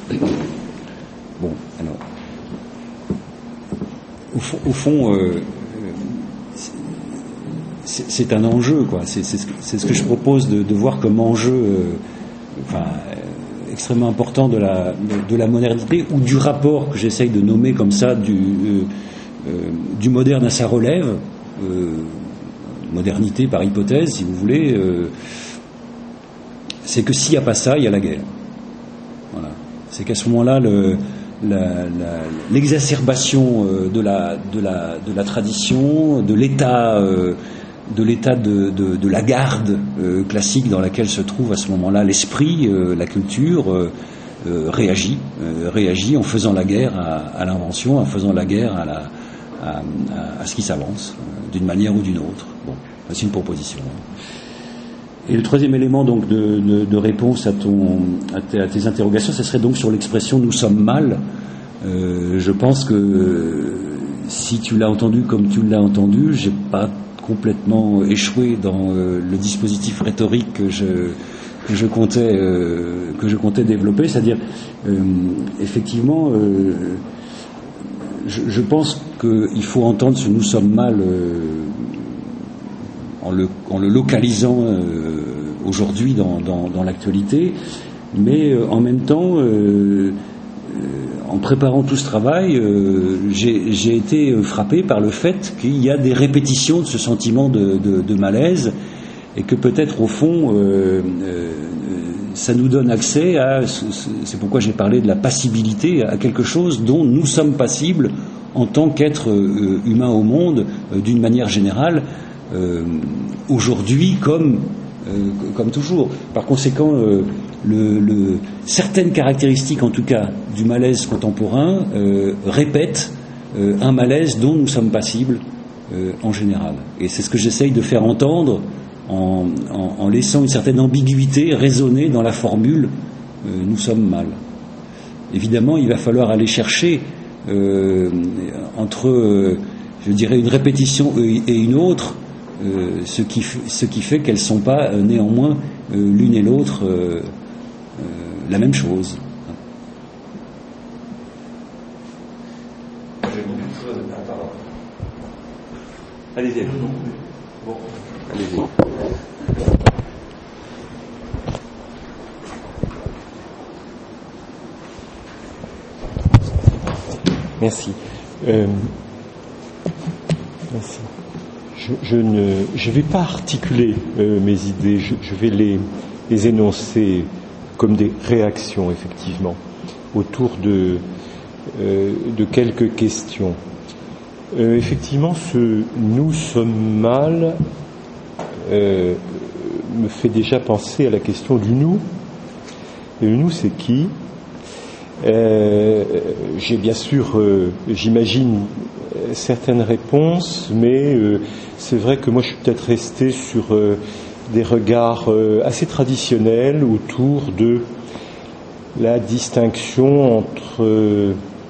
Bon, alors, au fond, c'est un enjeu, quoi. C'est ce que je propose de voir comme enjeu, extrêmement important de la modernité, ou du rapport que j'essaye de nommer comme ça du moderne à sa relève, modernité par hypothèse, si vous voulez. C'est que s'il n'y a pas ça, il y a la guerre. Voilà. C'est qu'à ce moment-là, l'exacerbation de la tradition, de l'état de la garde classique dans laquelle se trouve à ce moment-là l'esprit, la culture, réagit en faisant la guerre à l'invention, en faisant la guerre à ce qui s'avance, d'une manière ou d'une autre. Bon, c'est une proposition. Et le troisième élément donc de réponse à tes interrogations, ce serait donc sur l'expression « nous sommes mal ». Je pense que si tu l'as entendu comme tu l'as entendu, j'ai pas complètement échoué dans le dispositif rhétorique que je comptais développer, c'est-à-dire effectivement je pense qu'il faut entendre ce « nous sommes mal » en le localisant aujourd'hui dans l'actualité, mais en même temps, en préparant tout ce travail, j'ai été frappé par le fait qu'il y a des répétitions de ce sentiment de malaise, et que peut-être au fond ça nous donne accès à, c'est pourquoi j'ai parlé de la passibilité, à quelque chose dont nous sommes passibles en tant qu'êtres humains au monde, d'une manière générale, aujourd'hui comme toujours. Par conséquent, certaines caractéristiques, en tout cas, du malaise contemporain répètent un malaise dont nous sommes passibles en général. Et c'est ce que j'essaye de faire entendre en laissant une certaine ambiguïté résonner dans la formule « nous sommes mal ». Évidemment, il va falloir aller chercher entre, je dirais, une répétition et une autre, ce qui fait qu'elles ne sont pas néanmoins l'une et l'autre la même chose. Allez-y. Bon. Allez-y. Merci. Merci. Je ne vais pas articuler mes idées, je vais les énoncer comme des réactions, effectivement, autour de quelques questions. Effectivement, ce « nous sommes mal » me fait déjà penser à la question du « nous ». Et le « nous », c'est qui ? J'ai bien sûr, j'imagine, certaines réponses, mais c'est vrai que moi je suis peut-être resté sur des regards assez traditionnels autour de la distinction entre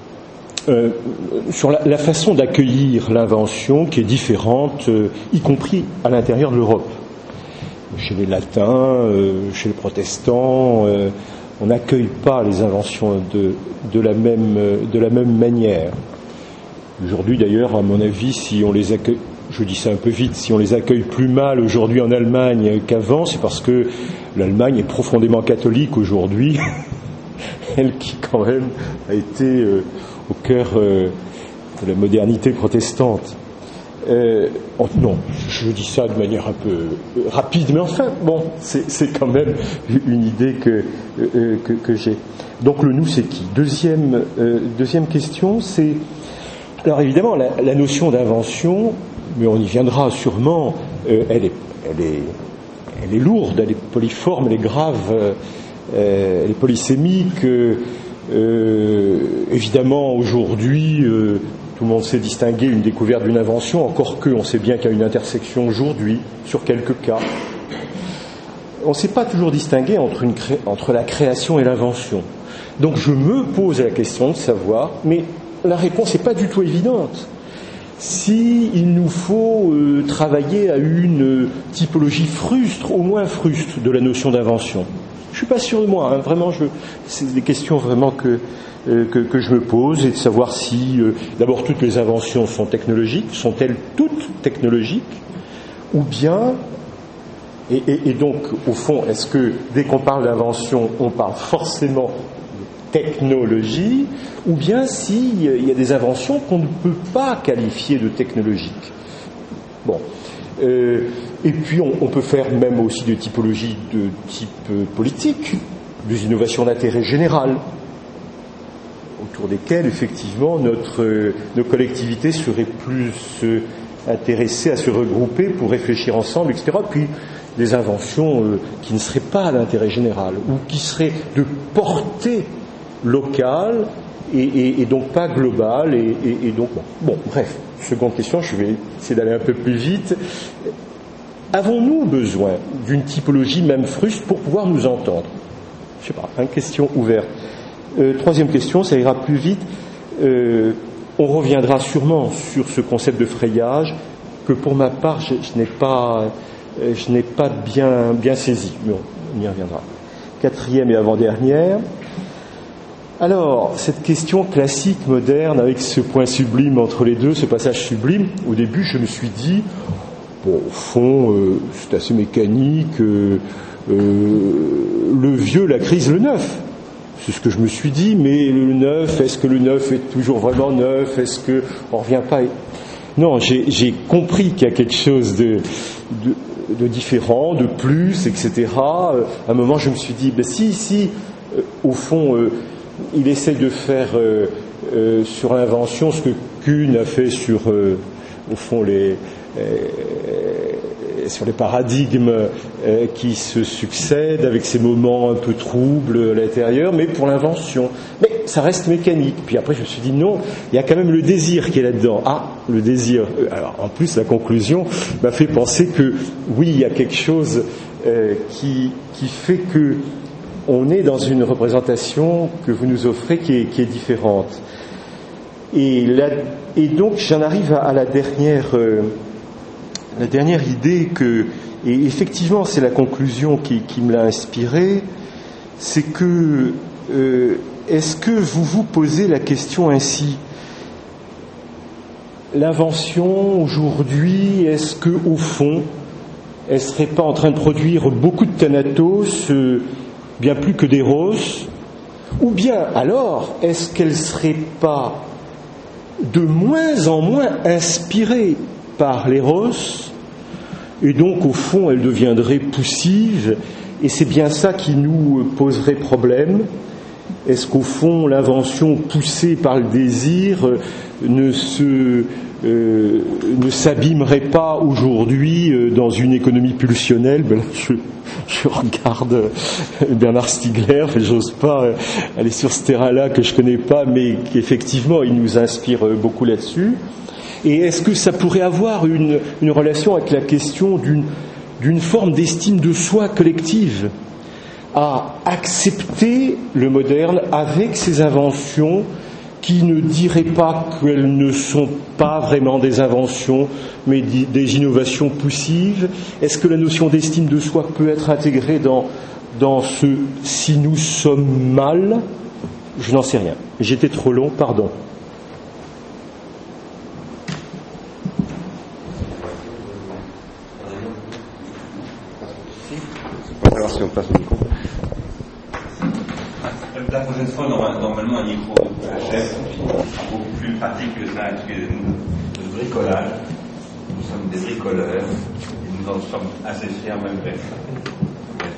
sur la façon d'accueillir l'invention qui est différente, y compris à l'intérieur de l'Europe. Chez les latins, chez les protestants, on n'accueille pas les inventions de la même manière. Aujourd'hui d'ailleurs, à mon avis, si on les accueille, je dis ça un peu vite, si on les accueille plus mal aujourd'hui en Allemagne qu'avant, c'est parce que l'Allemagne est profondément catholique aujourd'hui, elle qui quand même a été au cœur de la modernité protestante. Non, je dis ça de manière un peu rapide, mais enfin, bon, c'est quand même une idée que j'ai. Donc le nous, c'est qui ? Deuxième question, c'est... Alors évidemment, la notion d'invention, mais on y viendra sûrement, elle est lourde, elle est polyforme, elle est grave, elle est polysémique. Évidemment, aujourd'hui... tout le monde sait distinguer une découverte d'une invention, encore que on sait bien qu'il y a une intersection aujourd'hui, sur quelques cas. On ne sait pas toujours distinguer entre la création et l'invention. Donc je me pose la question de savoir, mais la réponse n'est pas du tout évidente. Si il nous faut travailler à une typologie frustre, au moins fruste, de la notion d'invention. Je suis pas sûr de moi, hein, vraiment. C'est des questions vraiment que je me pose, et de savoir si, d'abord, toutes les inventions sont technologiques, sont-elles toutes technologiques, ou bien, et donc, au fond, est-ce que dès qu'on parle d'invention, on parle forcément de technologie, ou bien s'il y a des inventions qu'on ne peut pas qualifier de technologiques. Bon. Et puis, on peut faire même aussi des typologies de type politique, des innovations d'intérêt général, autour desquelles, effectivement, nos collectivités seraient plus intéressées à se regrouper pour réfléchir ensemble, etc. Puis, des inventions qui ne seraient pas à l'intérêt général, ou qui seraient de portée locale, et donc pas globale, et donc... Bon, bref, seconde question, je vais essayer d'aller un peu plus vite. Avons-nous besoin d'une typologie, même fruste, pour pouvoir nous entendre? Je sais pas, une question ouverte. Troisième question, ça ira plus vite. On reviendra sûrement sur ce concept de frayage que pour ma part je n'ai pas bien saisi, mais on y reviendra. Quatrième et avant-dernière. Alors, cette question classique, moderne, avec ce point sublime entre les deux, ce passage sublime, au début je me suis dit, bon, au fond, c'est assez mécanique, le vieux, la crise, le neuf. C'est ce que je me suis dit, mais le neuf, est-ce que le neuf est toujours vraiment neuf? Est-ce qu'on ne revient pas? Non, j'ai compris qu'il y a quelque chose de différent, de plus, etc. À un moment, je me suis dit, ben si, au fond, il essaie de faire sur l'invention ce que Kuhn a fait sur, au fond, sur les paradigmes qui se succèdent, avec ces moments un peu troubles à l'intérieur, mais pour l'invention. Mais ça reste mécanique. Puis après, je me suis dit, non, il y a quand même le désir qui est là-dedans. Ah, le désir. Alors, en plus, la conclusion m'a fait penser que, oui, il y a quelque chose qui fait que on est dans une représentation que vous nous offrez qui est différente. Et donc, j'en arrive à la dernière idée et effectivement, c'est la conclusion qui me l'a inspiré, c'est que est-ce que vous vous posez la question ainsi? L'invention aujourd'hui, est-ce que au fond, elle serait pas en train de produire beaucoup de thanatos, bien plus que d'éros, ou bien alors, est-ce qu'elle serait pas de moins en moins inspirée par l'éros, et donc au fond elle deviendrait poussive, et c'est bien ça qui nous poserait problème? Est-ce qu'au fond l'invention poussée par le désir ne s'abîmerait pas aujourd'hui dans une économie pulsionnelle? Ben là, je regarde Bernard Stiegler, j'ose pas aller sur ce terrain-là que je connais pas, mais qu'effectivement il nous inspire beaucoup là-dessus. Et est-ce que ça pourrait avoir une relation avec la question d'une forme d'estime de soi collective, à accepter le moderne avec ses inventions qui ne diraient pas qu'elles ne sont pas vraiment des inventions, mais des innovations poussives? Est-ce que la notion d'estime de soi peut être intégrée dans ce « si nous sommes mal » Je n'en sais rien. J'étais trop long, pardon. Si on passe le micro. La prochaine fois, normalement, un micro chef, beaucoup plus pratique que ça, excusez-nous, de bricolage. Nous sommes des bricoleurs, et nous en sommes assez fiers malgré ça.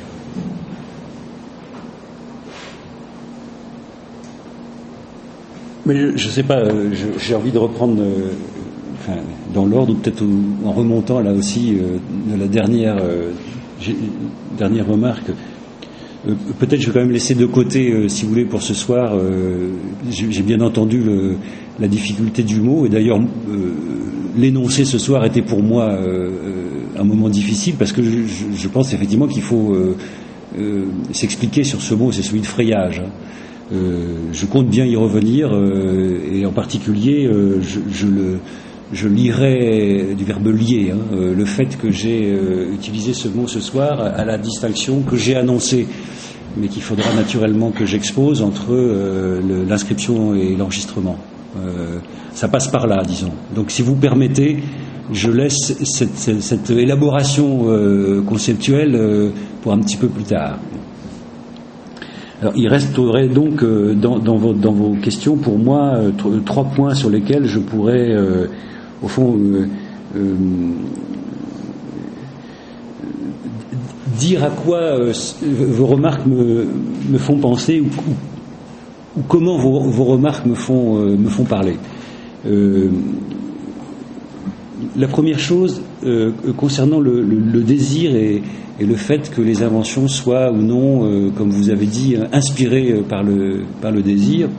Mais je ne sais pas, j'ai envie de reprendre, dans l'ordre, ou peut-être en remontant là aussi de la dernière remarque. Peut-être je vais quand même laisser de côté, si vous voulez, pour ce soir, j'ai bien entendu la difficulté du mot, et d'ailleurs l'énoncé ce soir était pour moi un moment difficile, parce que je pense effectivement qu'il faut s'expliquer sur ce mot, c'est celui de frayage. Je compte bien y revenir, et en particulier je lirai du verbe lier, le fait que j'ai utilisé ce mot ce soir à la distinction que j'ai annoncée mais qu'il faudra naturellement que j'expose entre l'inscription et l'enregistrement. Ça passe par là, disons. Donc si vous permettez, je laisse cette élaboration conceptuelle pour un petit peu plus tard. Alors, il resterait donc dans vos questions pour moi 3 points sur lesquels je pourrais au fond dire à quoi vos remarques me font penser ou comment vos remarques me font parler. La première chose concernant le désir et le fait que les inventions soient ou non, comme vous avez dit, inspirées par le désir,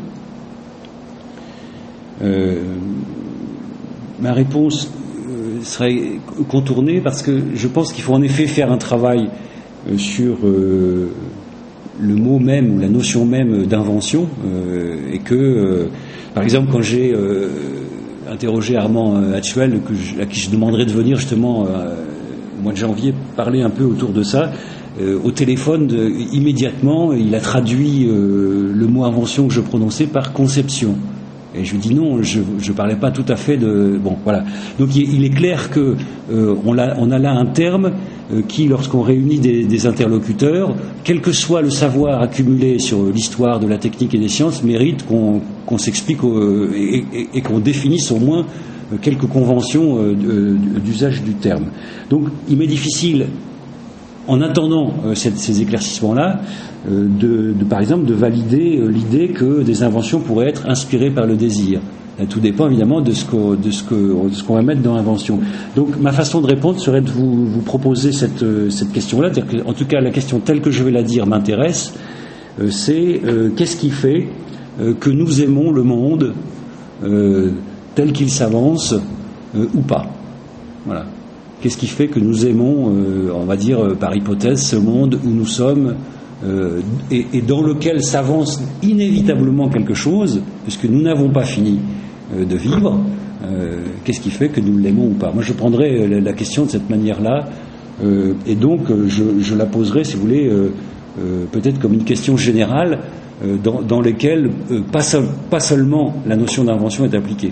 ma réponse serait contournée parce que je pense qu'il faut en effet faire un travail sur le mot même ou la notion même d'invention et que, par exemple, quand j'ai interrogé Armand Hatchwell, à qui je demanderai de venir justement au mois de janvier parler un peu autour de ça, au téléphone, immédiatement, il a traduit le mot invention que je prononçais par conception. Et je lui dis non, je parlais pas tout à fait de... Bon, voilà. Donc il est clair que on a là un terme qui, lorsqu'on réunit des interlocuteurs, quel que soit le savoir accumulé sur l'histoire de la technique et des sciences, mérite qu'on s'explique et qu'on définisse au moins quelques conventions d'usage du terme. Donc il m'est difficile, en attendant ces éclaircissements-là, par exemple, de valider l'idée que des inventions pourraient être inspirées par le désir. Tout dépend évidemment de ce qu'on va mettre dans l'invention. Donc ma façon de répondre serait de vous proposer cette question-là, c'est-à-dire que, en tout cas la question telle que je vais la dire m'intéresse, c'est qu'est-ce qui fait que nous aimons le monde tel qu'il s'avance ou pas. Voilà. Qu'est-ce qui fait que nous aimons, on va dire par hypothèse, ce monde où nous sommes et dans lequel s'avance inévitablement quelque chose, puisque nous n'avons pas fini de vivre, qu'est-ce qui fait que nous l'aimons ou pas. Moi je prendrais la question de cette manière-là, et donc je la poserai, si vous voulez, peut-être comme une question générale, dans lesquelles pas seulement la notion d'invention est appliquée.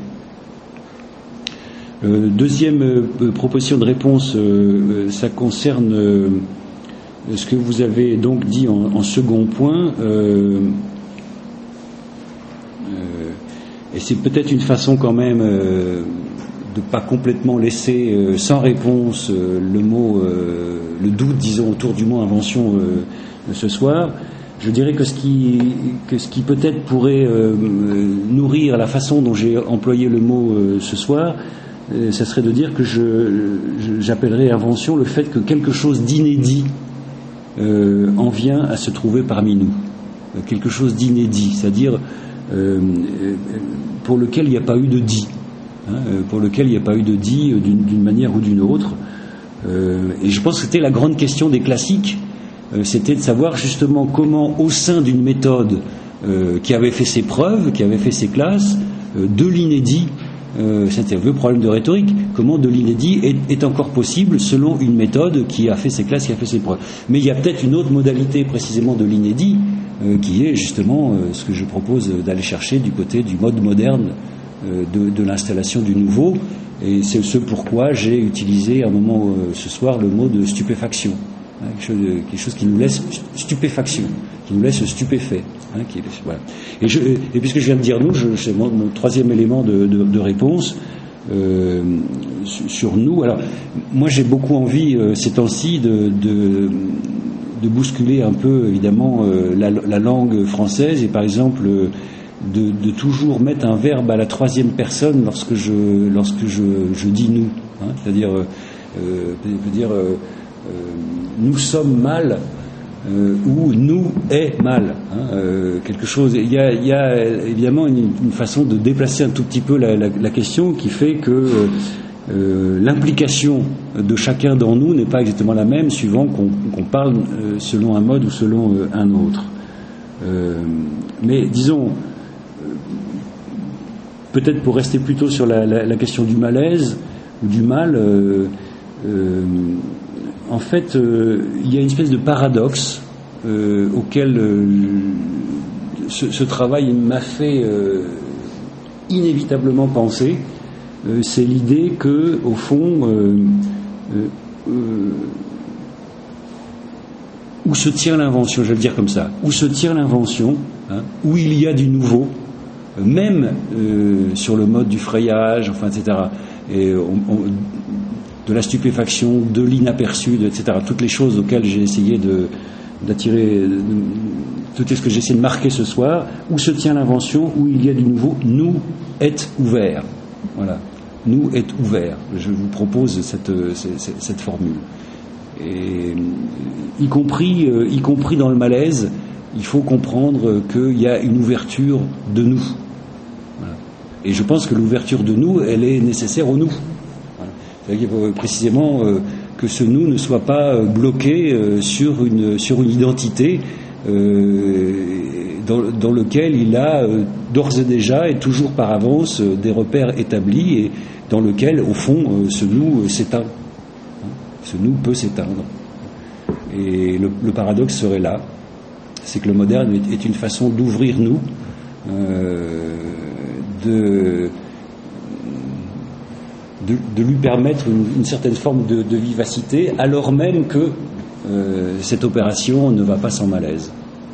Deuxième proposition de réponse, ça concerne ce que vous avez donc dit en second point, et c'est peut-être une façon quand même de pas complètement laisser sans réponse le doute, disons, autour du mot invention ce soir. Je dirais que ce qui peut-être pourrait nourrir la façon dont j'ai employé le mot ce soir, ça serait de dire que j'appellerais invention le fait que quelque chose d'inédit en vient à se trouver parmi nous. Quelque chose d'inédit, c'est-à-dire pour lequel il n'y a pas eu de dit, pour lequel il n'y a pas eu de dit d'une manière ou d'une autre. Et je pense que c'était la grande question des classiques, c'était de savoir justement comment, au sein d'une méthode qui avait fait ses preuves, qui avait fait ses classes, de l'inédit, c'était un vieux problème de rhétorique, comment de l'inédit est encore possible selon une méthode qui a fait ses classes, qui a fait ses preuves. Mais il y a peut-être une autre modalité précisément de l'inédit qui est justement ce que je propose d'aller chercher du côté du mode moderne de l'installation du nouveau, et c'est ce pourquoi j'ai utilisé à un moment ce soir le mot de stupéfaction, quelque chose qui nous laisse stupéfaction, qui nous laisse stupéfait. Voilà. Et puisque je viens de dire nous, c'est mon troisième élément de réponse sur nous. Alors, moi j'ai beaucoup envie ces temps-ci de bousculer un peu évidemment la langue française, et par exemple de toujours mettre un verbe à la troisième personne lorsque je dis nous, c'est-à-dire nous sommes mal ou nous est mal, quelque chose. Il y a évidemment une façon de déplacer un tout petit peu la question qui fait que l'implication de chacun d'en nous n'est pas exactement la même suivant qu'on parle selon un mode ou selon un autre. Mais disons, peut-être pour rester plutôt sur la question du malaise ou du mal, en fait, il y a une espèce de paradoxe auquel ce travail m'a fait inévitablement penser, c'est l'idée que, au fond, où se tient l'invention, je vais le dire comme ça, où se tient l'invention, hein, où il y a du nouveau, même sur le mode du frayage, enfin, etc., et de la stupéfaction, de l'inaperçu, etc., toutes les choses auxquelles j'ai essayé d'attirer, tout ce que j'ai essayé de marquer ce soir, où se tient l'invention, où il y a du nouveau, nous est ouvert. Voilà. Nous est ouvert. Je vous propose cette formule. Et y compris dans le malaise, il faut comprendre qu'il y a une ouverture de nous. Voilà. Et je pense que l'ouverture de nous, elle est nécessaire au nous. Voilà. C'est-à-dire qu'il faut précisément que ce nous ne soit pas bloqué sur une identité dans lequel il a d'ores et déjà et toujours par avance des repères établis et dans lequel, au fond, ce nous s'éteint. Ce nous peut s'éteindre. Et le paradoxe serait là, c'est que le moderne est une façon d'ouvrir nous, de lui permettre une certaine forme de vivacité, alors même que cette opération ne va pas sans malaise.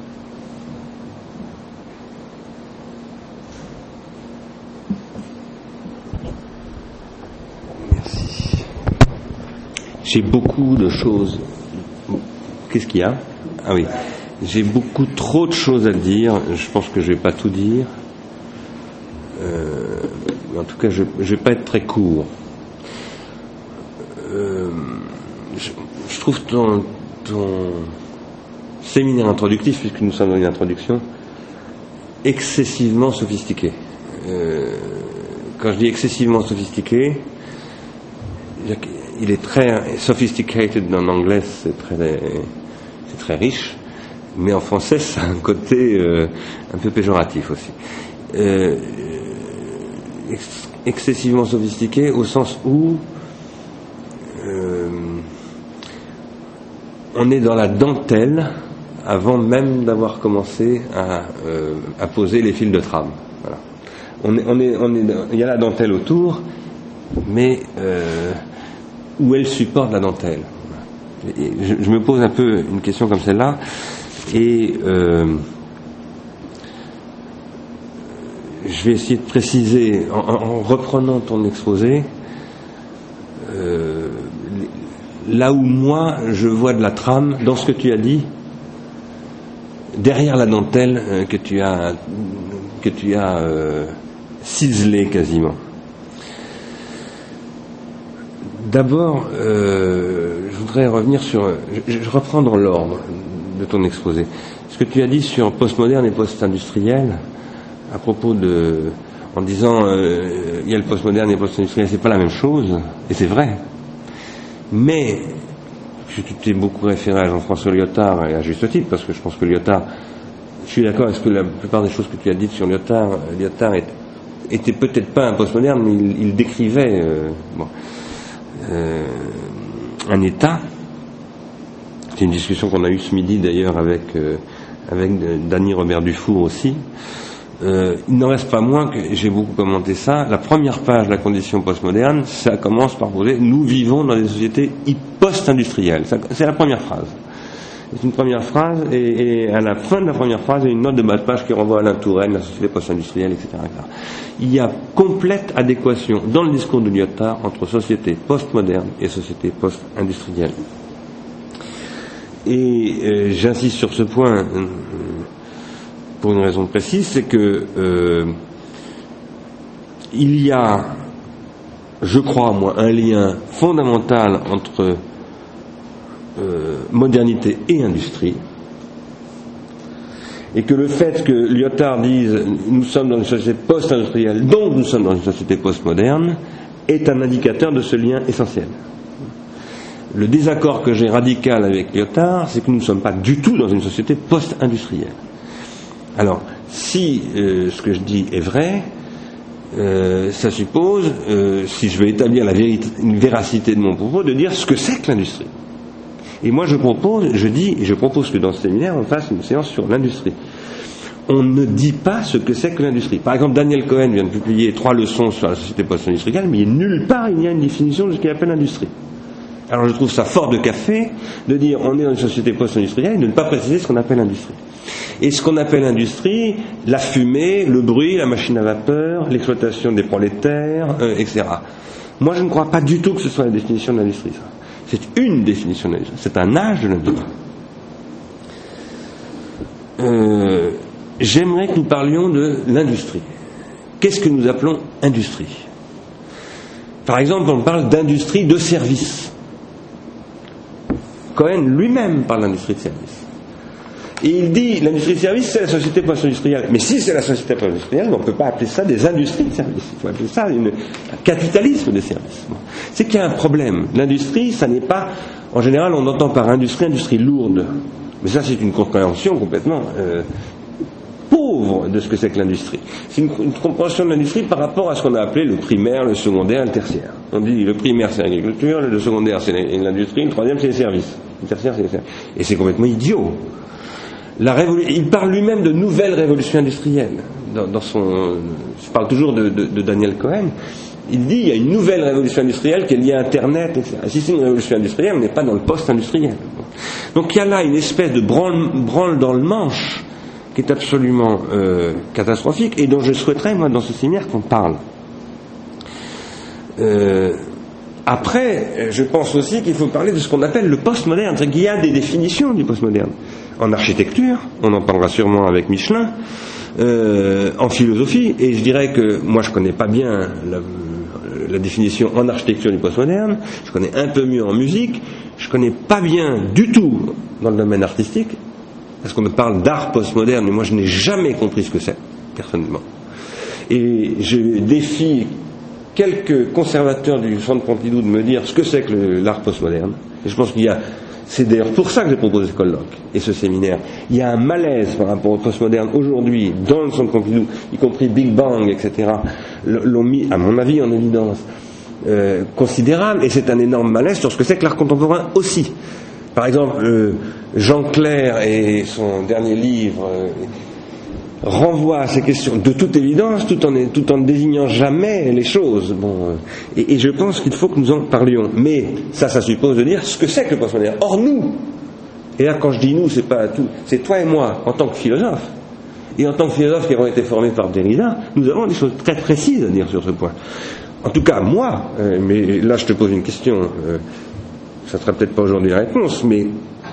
Merci. J'ai beaucoup de choses. Qu'est-ce qu'il y a ? Ah oui. J'ai beaucoup trop de choses à dire. Je pense que je vais pas tout dire. En tout cas, je vais pas être très court. Je trouve ton séminaire introductif, puisque nous sommes dans une introduction, excessivement sophistiqué. Quand je dis excessivement sophistiqué, il est très sophisticated en anglais, c'est très riche, mais en français ça a un côté un peu péjoratif aussi. Excessivement sophistiqué au sens où on est dans la dentelle avant même d'avoir commencé à poser les fils de trame. Voilà. Il y a la dentelle autour, mais où elle supporte la dentelle. Et je me pose un peu une question comme celle-là, et je vais essayer de préciser, en reprenant ton exposé, là où moi je vois de la trame dans ce que tu as dit, derrière la dentelle que tu as ciselée quasiment. D'abord, je voudrais revenir sur... Je reprends dans l'ordre de ton exposé. Ce que tu as dit sur postmoderne et post-industriel, à propos de... En disant, il y a le postmoderne et le post-industriel, c'est pas la même chose, et c'est vrai. Mais, tu t'es beaucoup référé à Jean-François Lyotard, et à juste titre, parce que je pense que Lyotard... Je suis d'accord avec ce que la plupart des choses que tu as dites sur Lyotard était peut-être pas un postmoderne, mais il décrivait... un état. C'est une discussion qu'on a eue ce midi d'ailleurs avec Dany Robert Dufour aussi. Il n'en reste pas moins que j'ai beaucoup commenté ça. La première page de la condition postmoderne, ça commence par poser: nous vivons dans des sociétés post-industrielles. C'est la première phrase. C'est une première phrase, et à la fin de la première phrase, il y a une note de bas de page qui renvoie à Alain Touraine, la société post-industrielle, etc., etc. Il y a complète adéquation dans le discours de Lyotard entre société post-moderne et société post-industrielle. Et j'insiste sur ce point pour une raison précise, c'est que il y a, je crois moi, un lien fondamental entre modernité et industrie, et que le fait que Lyotard dise nous sommes dans une société post-industrielle, donc nous sommes dans une société post-moderne, est un indicateur de ce lien essentiel. Le désaccord que j'ai radical avec Lyotard, c'est que nous ne sommes pas du tout dans une société post-industrielle. Alors, si ce que je dis est vrai, ça suppose, si je veux établir une véracité de mon propos, de dire ce que c'est que l'industrie. Et moi je propose que dans ce séminaire on fasse une séance sur l'industrie. On ne dit pas ce que c'est que l'industrie. Par exemple, Daniel Cohen vient de publier 3 leçons sur la société post-industrielle, mais nulle part il y a une définition de ce qu'il appelle l'industrie. Alors je trouve ça fort de café de dire on est dans une société post-industrielle et de ne pas préciser ce qu'on appelle l'industrie. Et ce qu'on appelle l'industrie, la fumée, le bruit, la machine à vapeur, l'exploitation des prolétaires, etc. Moi je ne crois pas du tout que ce soit la définition de l'industrie. Ça. C'est une définition de l'industrie. C'est un âge de l'industrie. J'aimerais que nous parlions de l'industrie. Qu'est-ce que nous appelons industrie ? Par exemple, on parle d'industrie de service. Cohen lui-même parle d'industrie de service. Et il dit, l'industrie de service, c'est la société post-industrielle. Mais si c'est la société post-industrielle, on ne peut pas appeler ça des industries de service. Il faut appeler ça un capitalisme de service. C'est qu'il y a un problème. L'industrie, ça n'est pas... En général, on entend par industrie lourde. Mais ça, c'est une compréhension complètement... pauvre de ce que c'est que l'industrie. C'est une compréhension de l'industrie par rapport à ce qu'on a appelé le primaire, le secondaire, le tertiaire. On dit le primaire c'est l'agriculture, le secondaire c'est l'industrie, le troisième c'est les services, le tertiaire c'est les services. Et c'est complètement idiot. Il parle lui-même de nouvelle révolution industrielle. Je parle toujours de Daniel Cohen. Il dit il y a une nouvelle révolution industrielle qui est liée à Internet, etc. Si c'est une révolution industrielle, on n'est pas dans le post-industriel. Donc il y a là une espèce de branle dans le manche qui est absolument catastrophique et dont je souhaiterais, moi, dans ce séminaire, qu'on parle. Après, je pense aussi qu'il faut parler de ce qu'on appelle le postmoderne. C'est qu'il y a des définitions du postmoderne. En architecture, on en parlera sûrement avec Michelin, en philosophie, et je dirais que moi je connais pas bien la définition en architecture du postmoderne, je connais un peu mieux en musique, je connais pas bien du tout dans le domaine artistique, parce qu'on me parle d'art postmoderne, mais moi je n'ai jamais compris ce que c'est, personnellement. Et je défie quelques conservateurs du Centre Pompidou de me dire ce que c'est que l'art postmoderne. Et je pense qu'il y a... C'est d'ailleurs pour ça que j'ai proposé ce colloque et ce séminaire. Il y a un malaise par rapport au postmoderne aujourd'hui, dans le Centre Pompidou, y compris Big Bang, etc., l'ont mis, à mon avis, en évidence considérable, et c'est un énorme malaise sur ce que c'est que l'art contemporain aussi. Par exemple, Jean Clair et son dernier livre renvoie à ces questions de toute évidence, tout en ne désignant jamais les choses. Bon, et je pense qu'il faut que nous en parlions. Mais ça suppose de dire ce que c'est que le postmoderne. Or nous, et là quand je dis nous, c'est pas tout, c'est toi et moi en tant que philosophes, et en tant que philosophes qui avons été formés par Derrida, nous avons des choses très précises à dire sur ce point. En tout cas, moi, mais là je te pose une question. Ça ne sera peut-être pas aujourd'hui la réponse, mais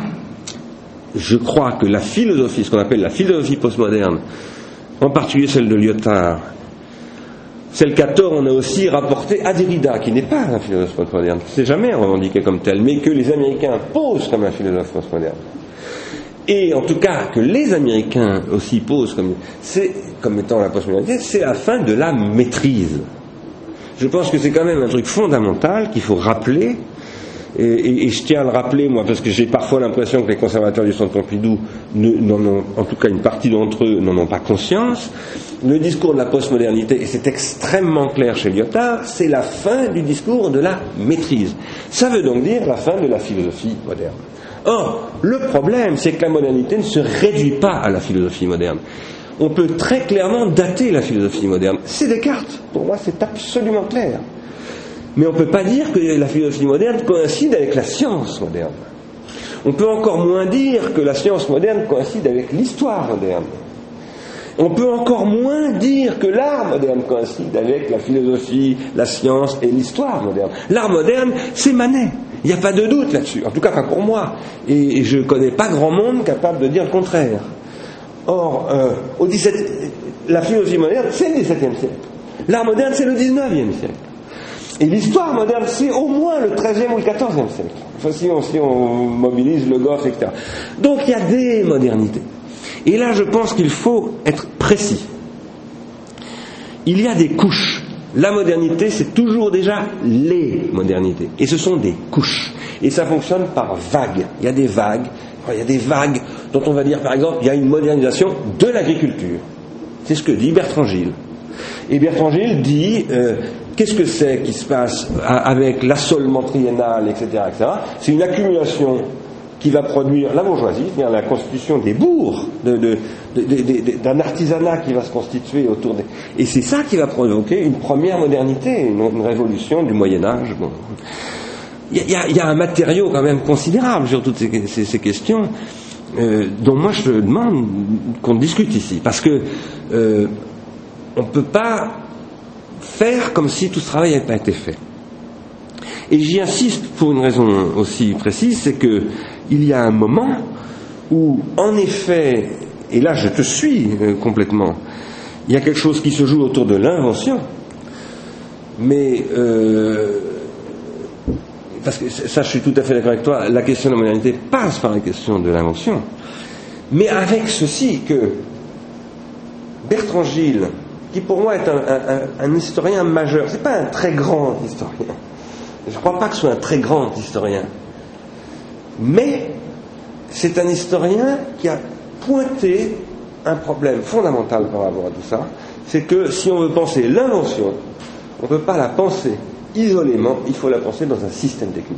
je crois que la philosophie, ce qu'on appelle la philosophie postmoderne, en particulier celle de Lyotard, celle qu'à tort on a aussi rapportée à Derrida, qui n'est pas un philosophe postmoderne, qui ne s'est jamais revendiqué comme tel, mais que les Américains posent comme un philosophe postmoderne. Et en tout cas, que les Américains aussi posent comme étant la postmodernité, c'est la fin de la maîtrise. Je pense que c'est quand même un truc fondamental qu'il faut rappeler. Et je tiens à le rappeler, moi, parce que j'ai parfois l'impression que les conservateurs du Centre Pompidou, en tout cas une partie d'entre eux, n'en ont pas conscience. Le discours de la postmodernité, et c'est extrêmement clair chez Lyotard, c'est la fin du discours de la maîtrise. Ça veut donc dire la fin de la philosophie moderne. Or, le problème, c'est que la modernité ne se réduit pas à la philosophie moderne. On peut très clairement dater la philosophie moderne. C'est Descartes. Pour moi, c'est absolument clair. Mais on ne peut pas dire que la philosophie moderne coïncide avec la science moderne. On peut encore moins dire que la science moderne coïncide avec l'histoire moderne. On peut encore moins dire que l'art moderne coïncide avec la philosophie, la science et l'histoire moderne. L'art moderne, c'est Manet. Il n'y a pas de doute là-dessus. En tout cas, pas pour moi. Et je ne connais pas grand monde capable de dire le contraire. Or, la philosophie moderne, c'est le XVIIe siècle. L'art moderne, c'est le XIXe siècle. Et l'histoire moderne, c'est au moins le XIIIe ou le XIVe siècle. Enfin, si on mobilise le Goff, etc. Donc il y a des modernités. Et là, je pense qu'il faut être précis. Il y a des couches. La modernité, c'est toujours déjà les modernités. Et ce sont des couches. Et ça fonctionne par vagues. Il y a des vagues. Il y a des vagues dont on va dire, par exemple, il y a une modernisation de l'agriculture. C'est ce que dit Bertrand Gilles. Et Bertrand Gilles dit... qu'est-ce que c'est qui se passe avec l'assolement triennal, etc., etc. C'est une accumulation qui va produire la bourgeoisie, c'est-à-dire la constitution des bourgs, d'un artisanat qui va se constituer autour des... Et c'est ça qui va provoquer une première modernité, une révolution du Moyen-Âge. Bon. Il y a un matériau quand même considérable sur toutes ces questions dont moi je demande qu'on discute ici. Parce que on ne peut pas faire comme si tout ce travail n'avait pas été fait. Et j'y insiste pour une raison aussi précise, c'est que il y a un moment où, en effet, et là je te suis complètement, il y a quelque chose qui se joue autour de l'invention, mais parce que ça je suis tout à fait d'accord avec toi, la question de la modernité passe par la question de l'invention, mais avec ceci que Bertrand Gilles, qui pour moi est un historien majeur, c'est pas un très grand historien, je ne crois pas que ce soit un très grand historien, mais c'est un historien qui a pointé un problème fondamental par rapport à tout ça, c'est que si on veut penser l'invention, on ne peut pas la penser isolément, il faut la penser dans un système technique.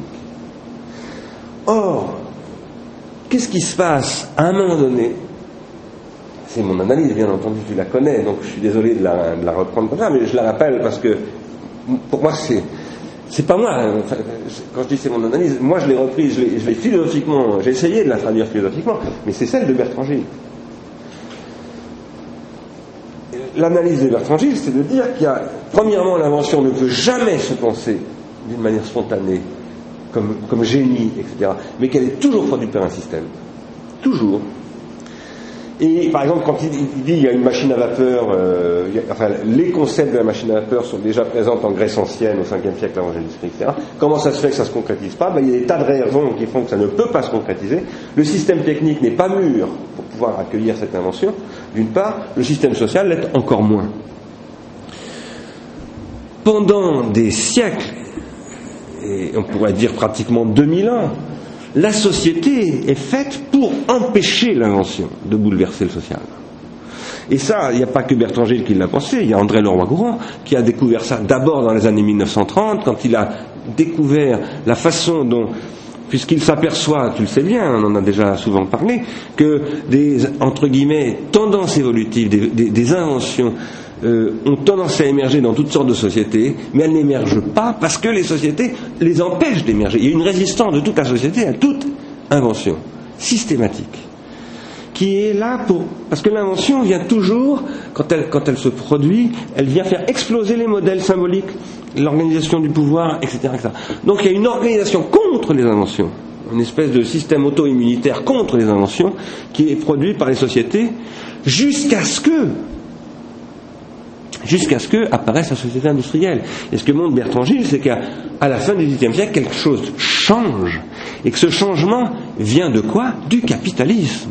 Or, qu'est-ce qui se passe à un moment donné? C'est mon analyse, bien entendu, tu la connais, donc je suis désolé de la reprendre comme ça, mais je la rappelle parce que pour moi c'est pas moi, enfin, quand je dis c'est mon analyse, moi je l'ai reprise, je l'ai philosophiquement, j'ai essayé de la traduire philosophiquement, mais c'est celle de Bertrand Gilles. L'analyse de Bertrand Gilles, c'est de dire qu'il y a, premièrement, l'invention ne peut jamais se penser d'une manière spontanée, comme génie, etc., mais qu'elle est toujours produite par un système. Toujours. Et par exemple, quand il dit il y a une machine à vapeur, les concepts de la machine à vapeur sont déjà présents en Grèce ancienne, au 5e siècle avant Jésus-Christ, etc. Comment ça se fait que ça ne se concrétise pas? Il y a des tas de raisons qui font que ça ne peut pas se concrétiser. Le système technique n'est pas mûr pour pouvoir accueillir cette invention, d'une part. Le système social l'est encore moins. Pendant des siècles, et on pourrait dire pratiquement 2000 ans, la société est faite pour empêcher l'invention de bouleverser le social. Et ça, il n'y a pas que Bertrand Gilles qui l'a pensé, il y a André Leroi-Gourhan qui a découvert ça d'abord dans les années 1930, quand il a découvert la façon dont, puisqu'il s'aperçoit, tu le sais bien, on en a déjà souvent parlé, que des, entre guillemets, tendances évolutives, des inventions ont tendance à émerger dans toutes sortes de sociétés, mais elles n'émergent pas parce que les sociétés les empêchent d'émerger. Il y a une résistance de toute la société à toute invention systématique qui est là pour... Parce que l'invention vient toujours, quand elle se produit, elle vient faire exploser les modèles symboliques, l'organisation du pouvoir, etc., etc. Donc il y a une organisation contre les inventions, une espèce de système auto-immunitaire contre les inventions qui est produit par les sociétés jusqu'à ce que apparaisse la société industrielle. Et ce que montre Bertrand Gilles, c'est qu'à la fin du XVIIIe siècle, quelque chose change. Et que ce changement vient de quoi? Du capitalisme.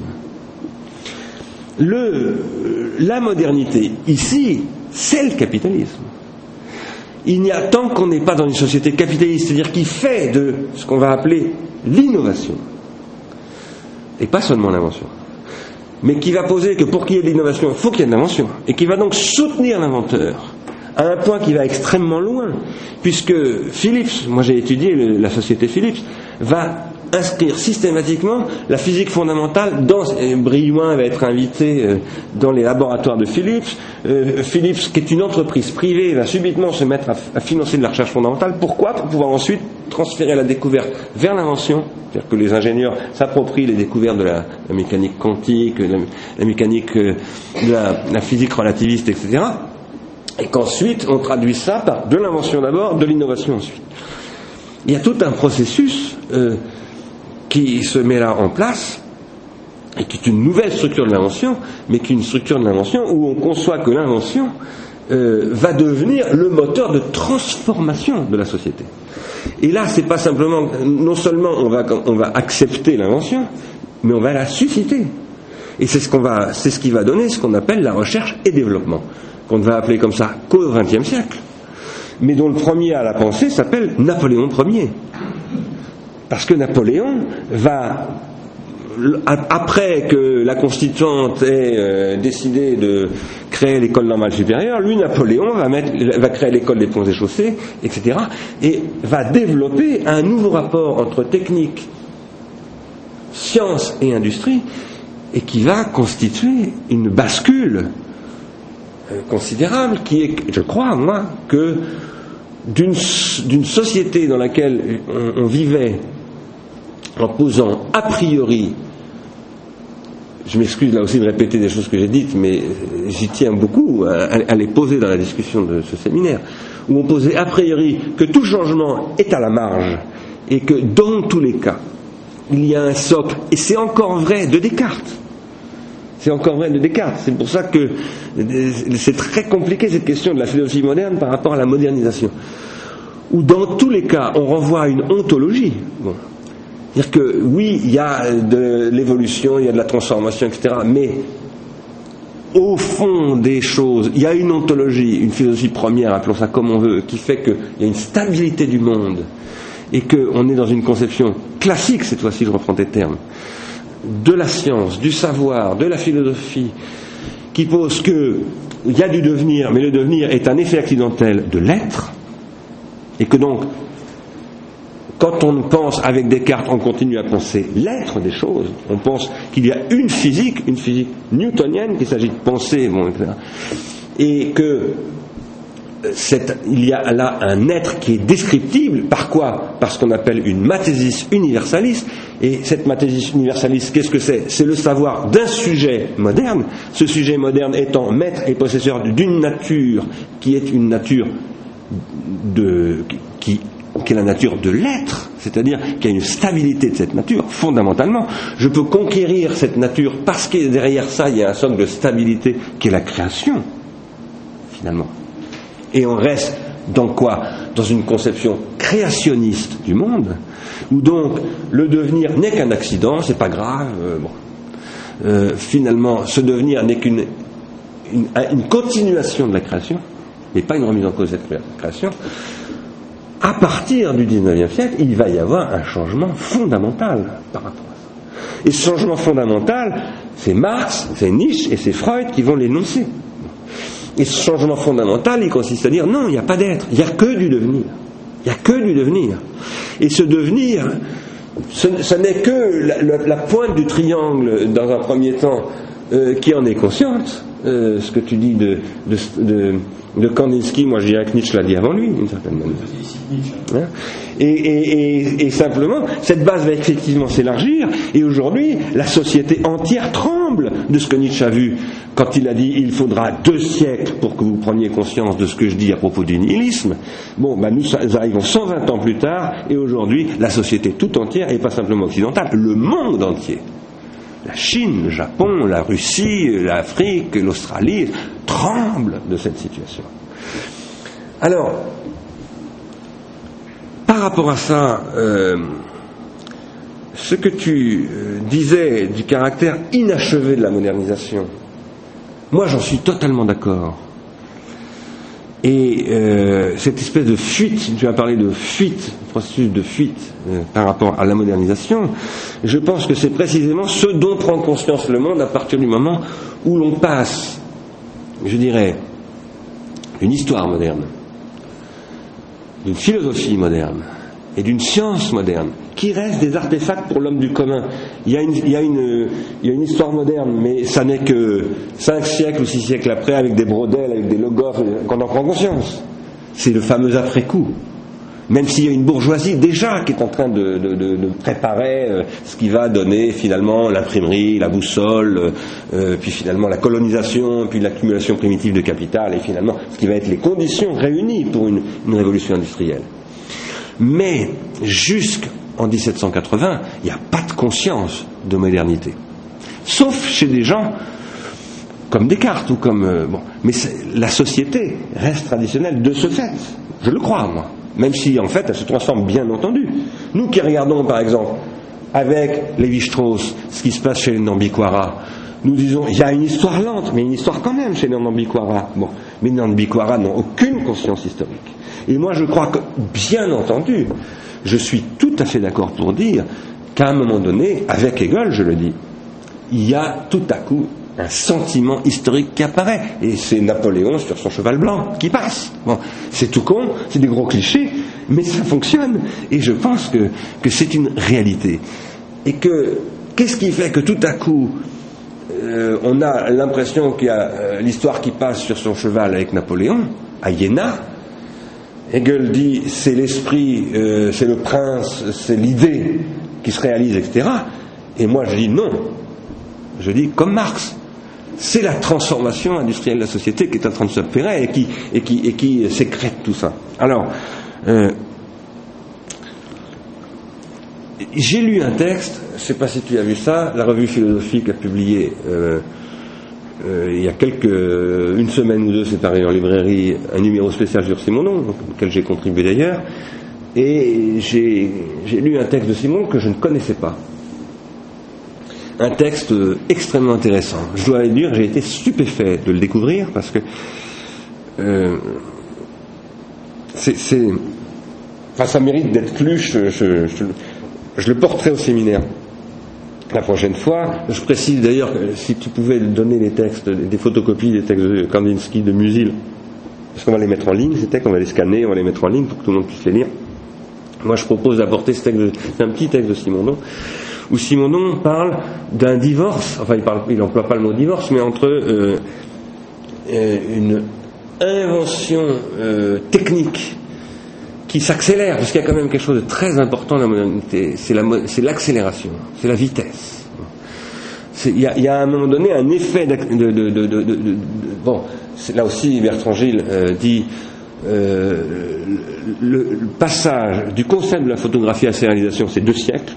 La modernité, ici, c'est le capitalisme. Il n'y a tant qu'on n'est pas dans une société capitaliste, c'est-à-dire qui fait de ce qu'on va appeler l'innovation, et pas seulement l'invention, mais qui va poser que pour qu'il y ait de l'innovation, il faut qu'il y ait de l'invention, et qui va donc soutenir l'inventeur à un point qui va extrêmement loin, puisque Philips, moi j'ai étudié la société Philips, va inscrire systématiquement la physique fondamentale dans... Brillouin va être invité dans les laboratoires de Philips. Philips, qui est une entreprise privée, va subitement se mettre à financer de la recherche fondamentale. Pourquoi? Pour pouvoir ensuite transférer la découverte vers l'invention, c'est-à-dire que les ingénieurs s'approprient les découvertes de la mécanique quantique, la mécanique de la physique relativiste, etc. Et qu'ensuite on traduit ça par de l'invention d'abord, de l'innovation ensuite. Il y a tout un processus qui se met là en place et qui est une nouvelle structure de l'invention, mais qui est une structure de l'invention où on conçoit que l'invention va devenir le moteur de transformation de la société. Et là, c'est pas simplement, non seulement on va accepter l'invention, mais on va la susciter. Et c'est ce qui va donner ce qu'on appelle la recherche et développement, qu'on ne va appeler comme ça qu'au XXe siècle, mais dont le premier à la pensée s'appelle Napoléon Ier. Parce que Napoléon va, après que la Constituante ait décidé de créer l'école normale supérieure, lui, Napoléon, va créer l'école des ponts et chaussées, etc., et va développer un nouveau rapport entre technique science et industrie, et qui va constituer une bascule considérable, qui est, je crois, moi, que d'une société dans laquelle on vivait en posant a priori, je m'excuse là aussi de répéter des choses que j'ai dites, mais j'y tiens beaucoup à les poser dans la discussion de ce séminaire, où on posait a priori que tout changement est à la marge, et que dans tous les cas, il y a un socle, et c'est encore vrai de Descartes. C'est encore vrai de Descartes. C'est pour ça que c'est très compliqué cette question de la philosophie moderne par rapport à la modernisation. Où dans tous les cas, on renvoie à une ontologie. Bon. C'est-à-dire que oui, il y a de l'évolution, il y a de la transformation, etc. Mais au fond des choses, il y a une ontologie, une philosophie première, appelons ça comme on veut, qui fait qu'il y a une stabilité du monde et qu'on est dans une conception classique, cette fois-ci je reprends tes termes, de la science, du savoir, de la philosophie, qui pose qu'il y a du devenir, mais le devenir est un effet accidentel de l'être, et que donc, quand on pense avec Descartes, on continue à penser l'être des choses, on pense qu'il y a une physique newtonienne, qu'il s'agit de penser, bon, etc. Et que il y a là un être qui est descriptible, par quoi ? Par ce qu'on appelle une mathésis universaliste. Et cette mathésis universaliste, qu'est-ce que c'est ? C'est le savoir d'un sujet moderne, ce sujet moderne étant maître et possesseur d'une nature qui est une nature qui est la nature de l'être, c'est-à-dire qu'il y a une stabilité de cette nature, fondamentalement. Je peux conquérir cette nature parce que derrière ça, il y a un socle de stabilité qui est la création, finalement. Et on reste dans quoi ? Dans une conception créationniste du monde, où donc le devenir n'est qu'un accident, c'est pas grave. Finalement, ce devenir n'est qu'une continuation de la création, mais pas une remise en cause de cette création. À partir du XIXe siècle, il va y avoir un changement fondamental par rapport à ça. Et ce changement fondamental, c'est Marx, c'est Nietzsche et c'est Freud qui vont l'énoncer. Et ce changement fondamental, il consiste à dire non, il n'y a pas d'être, il n'y a que du devenir. Il n'y a que du devenir. Et ce devenir, ce n'est que la pointe du triangle, dans un premier temps, qui en est consciente. Ce que tu dis de Kandinsky, moi je dirais que Nietzsche l'a dit avant lui, d'une certaine manière. Hein? Et simplement, cette base va effectivement s'élargir, et aujourd'hui, la société entière tremble de ce que Nietzsche a vu quand il a dit il faudra 2 siècles pour que vous preniez conscience de ce que je dis à propos du nihilisme. Bon, nous arrivons 120 ans plus tard, et aujourd'hui, la société tout entière, et pas simplement occidentale, le monde entier, la Chine, le Japon, la Russie, l'Afrique, l'Australie, tremblent de cette situation. Alors, par rapport à ça, ce que tu disais du caractère inachevé de la modernisation, moi j'en suis totalement d'accord. Et cette espèce de fuite, tu as parlé de fuite, processus de fuite par rapport à la modernisation, je pense que c'est précisément ce dont prend conscience le monde à partir du moment où l'on passe, je dirais, d'une histoire moderne, d'une philosophie moderne et d'une science moderne, qui restent des artefacts pour l'homme du commun. Il y a une histoire moderne, mais ça n'est que 5 siècles ou 6 siècles après, avec des brodels, avec des logos, qu'on en prend conscience. C'est le fameux après-coup. Même s'il y a une bourgeoisie déjà qui est en train de préparer ce qui va donner finalement l'imprimerie, la boussole, puis finalement la colonisation, puis l'accumulation primitive de capital, et finalement ce qui va être les conditions réunies pour une révolution industrielle. Mais jusqu'en 1780, il n'y a pas de conscience de modernité. Sauf chez des gens comme Descartes ou comme... mais la société reste traditionnelle de ce fait. Je le crois, moi. Même si, en fait, elle se transforme, bien entendu. Nous qui regardons, par exemple, avec Lévi-Strauss, ce qui se passe chez les Nambiquara, nous disons, il y a une histoire lente, mais une histoire quand même chez les Nambiquara. Mais les Nambiquara n'ont aucune conscience historique. Et moi, je crois que, bien entendu, je suis tout à fait d'accord pour dire qu'à un moment donné, avec Hegel, je le dis, il y a tout à coup un sentiment historique qui apparaît, et c'est Napoléon sur son cheval blanc qui passe. C'est tout con, c'est des gros clichés, mais ça fonctionne, et je pense que c'est une réalité, et que qu'est-ce qui fait que tout à coup, on a l'impression qu'il y a l'histoire qui passe sur son cheval avec Napoléon, à Iéna. Hegel dit c'est l'esprit, c'est le prince, c'est l'idée qui se réalise, etc. Et moi je dis non. Je dis comme Marx. C'est la transformation industrielle de la société qui est en train de s'opérer et qui sécrète tout ça. Alors, j'ai lu un texte, je ne sais pas si tu as vu ça, la revue philosophique a publié il y a une semaine ou deux, c'est pareil en librairie, un numéro spécial sur Simondon, auquel j'ai contribué d'ailleurs, et j'ai lu un texte de Simon que je ne connaissais pas. Un texte extrêmement intéressant. Je dois dire, j'ai été stupéfait de le découvrir parce que ça mérite d'être lu. Je le porterai au séminaire la prochaine fois. Je précise d'ailleurs que si tu pouvais donner les textes, des photocopies des textes de Kandinsky, de Musil, parce qu'on va les mettre en ligne, ces textes, on va les scanner, on va les mettre en ligne pour que tout le monde puisse les lire. Moi, je propose d'apporter ce texte, c'est un petit texte de Simondon, où Simondon parle d'un divorce, enfin il n'emploie pas le mot divorce, mais entre une invention technique qui s'accélère, parce qu'il y a quand même quelque chose de très important dans la modernité, c'est l'accélération, c'est la vitesse. Il y a à un moment donné un effet bon, là aussi Bertrand Gilles dit le passage du concept de la photographie à la sérialisation, c'est 2 siècles.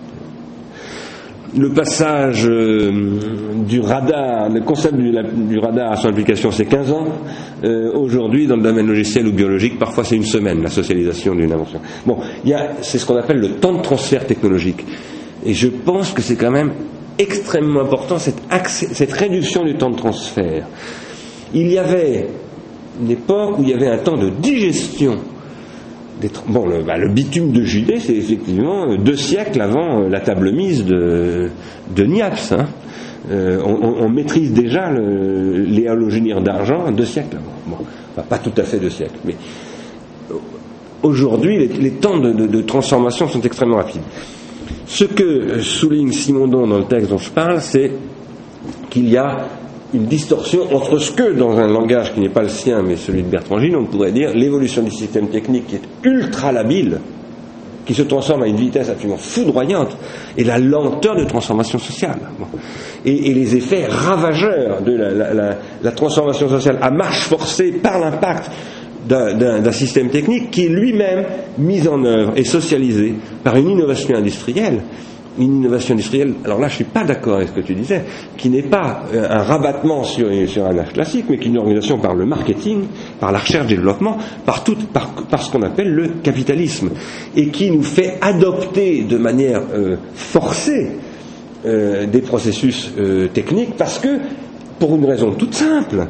Le passage du radar, le concept du radar à son application, c'est 15 ans. Aujourd'hui, dans le domaine logiciel ou biologique, parfois c'est 1 semaine, la socialisation d'une invention. Bon, c'est ce qu'on appelle le temps de transfert technologique. Et je pense que c'est quand même extrêmement important, cette réduction du temps de transfert. Il y avait une époque où il y avait un temps de digestion. Le bitume de Judée, c'est effectivement 2 siècles avant la table mise de Niapes. On maîtrise déjà les halogénières d'argent 2 siècles avant. Bon, pas tout à fait 2 siècles, mais aujourd'hui, les temps de transformation sont extrêmement rapides. Ce que souligne Simondon dans le texte dont je parle, c'est qu'il y a une distorsion entre ce que, dans un langage qui n'est pas le sien, mais celui de Bertrand Gilles, on pourrait dire l'évolution du système technique qui est ultra labile, qui se transforme à une vitesse absolument foudroyante, et la lenteur de transformation sociale. Bon. Et les effets ravageurs de la transformation sociale à marche forcée par l'impact d'un système technique qui est lui-même mis en œuvre et socialisé par une innovation industrielle. Une innovation industrielle, alors là je ne suis pas d'accord avec ce que tu disais, qui n'est pas un rabattement sur un âge classique, mais qui est une organisation par le marketing, par la recherche et le développement, par ce qu'on appelle le capitalisme, et qui nous fait adopter de manière forcée des processus techniques, parce que, pour une raison toute simple,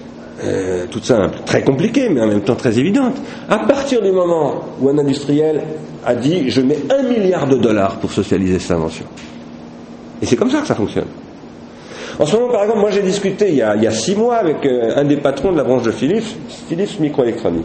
très compliquée, mais en même temps très évidente, à partir du moment où un industriel a dit je mets $1 milliard pour socialiser cette invention. Et c'est comme ça que ça fonctionne. En ce moment, par exemple, moi j'ai discuté il y a 6 mois avec un des patrons de la branche de Philips Microélectronique.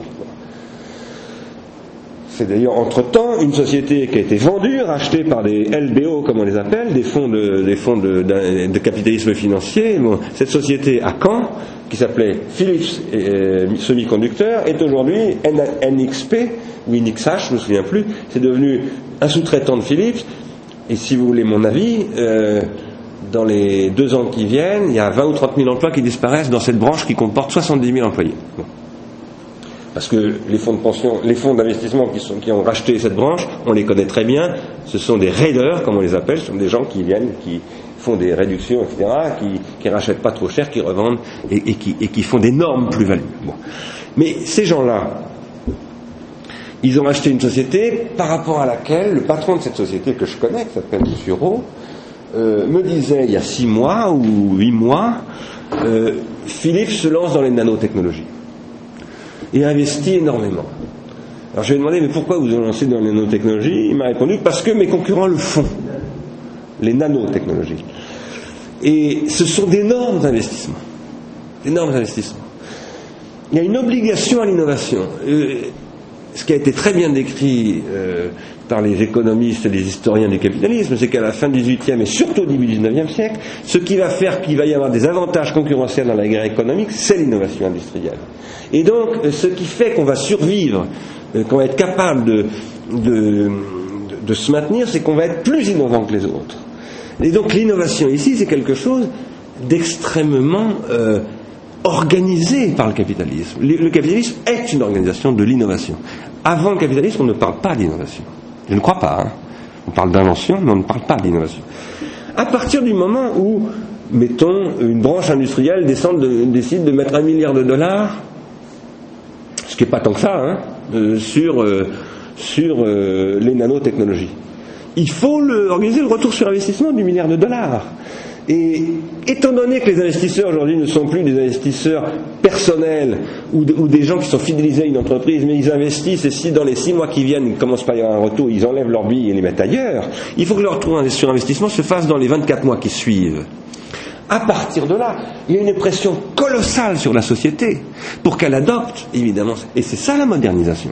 C'est d'ailleurs entre-temps une société qui a été vendue, rachetée par des LBO, comme on les appelle, des fonds de capitalisme financier. Bon, cette société à Caen, qui s'appelait Philips Semiconducteurs, est aujourd'hui NXP, ou NXH, je ne me souviens plus, c'est devenu un sous-traitant de Philips. Et si vous voulez mon avis, dans les 2 ans qui viennent, il y a 20 ou 30 000 emplois qui disparaissent dans cette branche qui comporte 70 000 employés. Bon. Parce que les fonds de pension, les fonds d'investissement qui ont racheté cette branche, on les connaît très bien, ce sont des raiders, comme on les appelle, ce sont des gens qui viennent, qui font des réductions, etc., qui rachètent pas trop cher, qui revendent et qui font d'énormes plus-values. Bon. Mais ces gens-là, ils ont acheté une société par rapport à laquelle le patron de cette société que je connais, qui s'appelle M. Rowe, me disait il y a 6 mois ou 8 mois, Philips se lance dans les nanotechnologies et investit énormément. Alors je lui ai demandé mais pourquoi vous vous lancez dans les nanotechnologies? Il m'a répondu parce que mes concurrents le font, les nanotechnologies. Et ce sont d'énormes investissements. Il y a une obligation à l'innovation. ce qui a été très bien décrit par les économistes et les historiens du capitalisme, c'est qu'à la fin du XVIIIe et surtout au début du XIXe siècle, ce qui va faire qu'il va y avoir des avantages concurrentiels dans la guerre économique, c'est l'innovation industrielle. Et donc, ce qui fait qu'on va survivre, qu'on va être capable de se maintenir, c'est qu'on va être plus innovant que les autres. Et donc, l'innovation ici, c'est quelque chose d'extrêmement organisé par le capitalisme. Le capitalisme est une organisation de l'innovation. Avant le capitalisme, on ne parle pas d'innovation. Je ne crois pas. On parle d'invention, mais on ne parle pas d'innovation. À partir du moment où, mettons, une branche industrielle décide de mettre $1 milliard, ce qui n'est pas tant que ça, sur les nanotechnologies. Il faut organiser le retour sur investissement du $1 milliard. Et étant donné que les investisseurs aujourd'hui ne sont plus des investisseurs personnels ou des gens qui sont fidélisés à une entreprise, mais ils investissent, et si dans les 6 mois qui viennent ils ne commencent pas à y avoir un retour, ils enlèvent leurs billes et les mettent ailleurs, il faut que le retour sur investissement se fasse dans les 24 mois qui suivent. À partir de là, il y a une pression colossale sur la société pour qu'elle adopte, évidemment, et c'est ça la modernisation.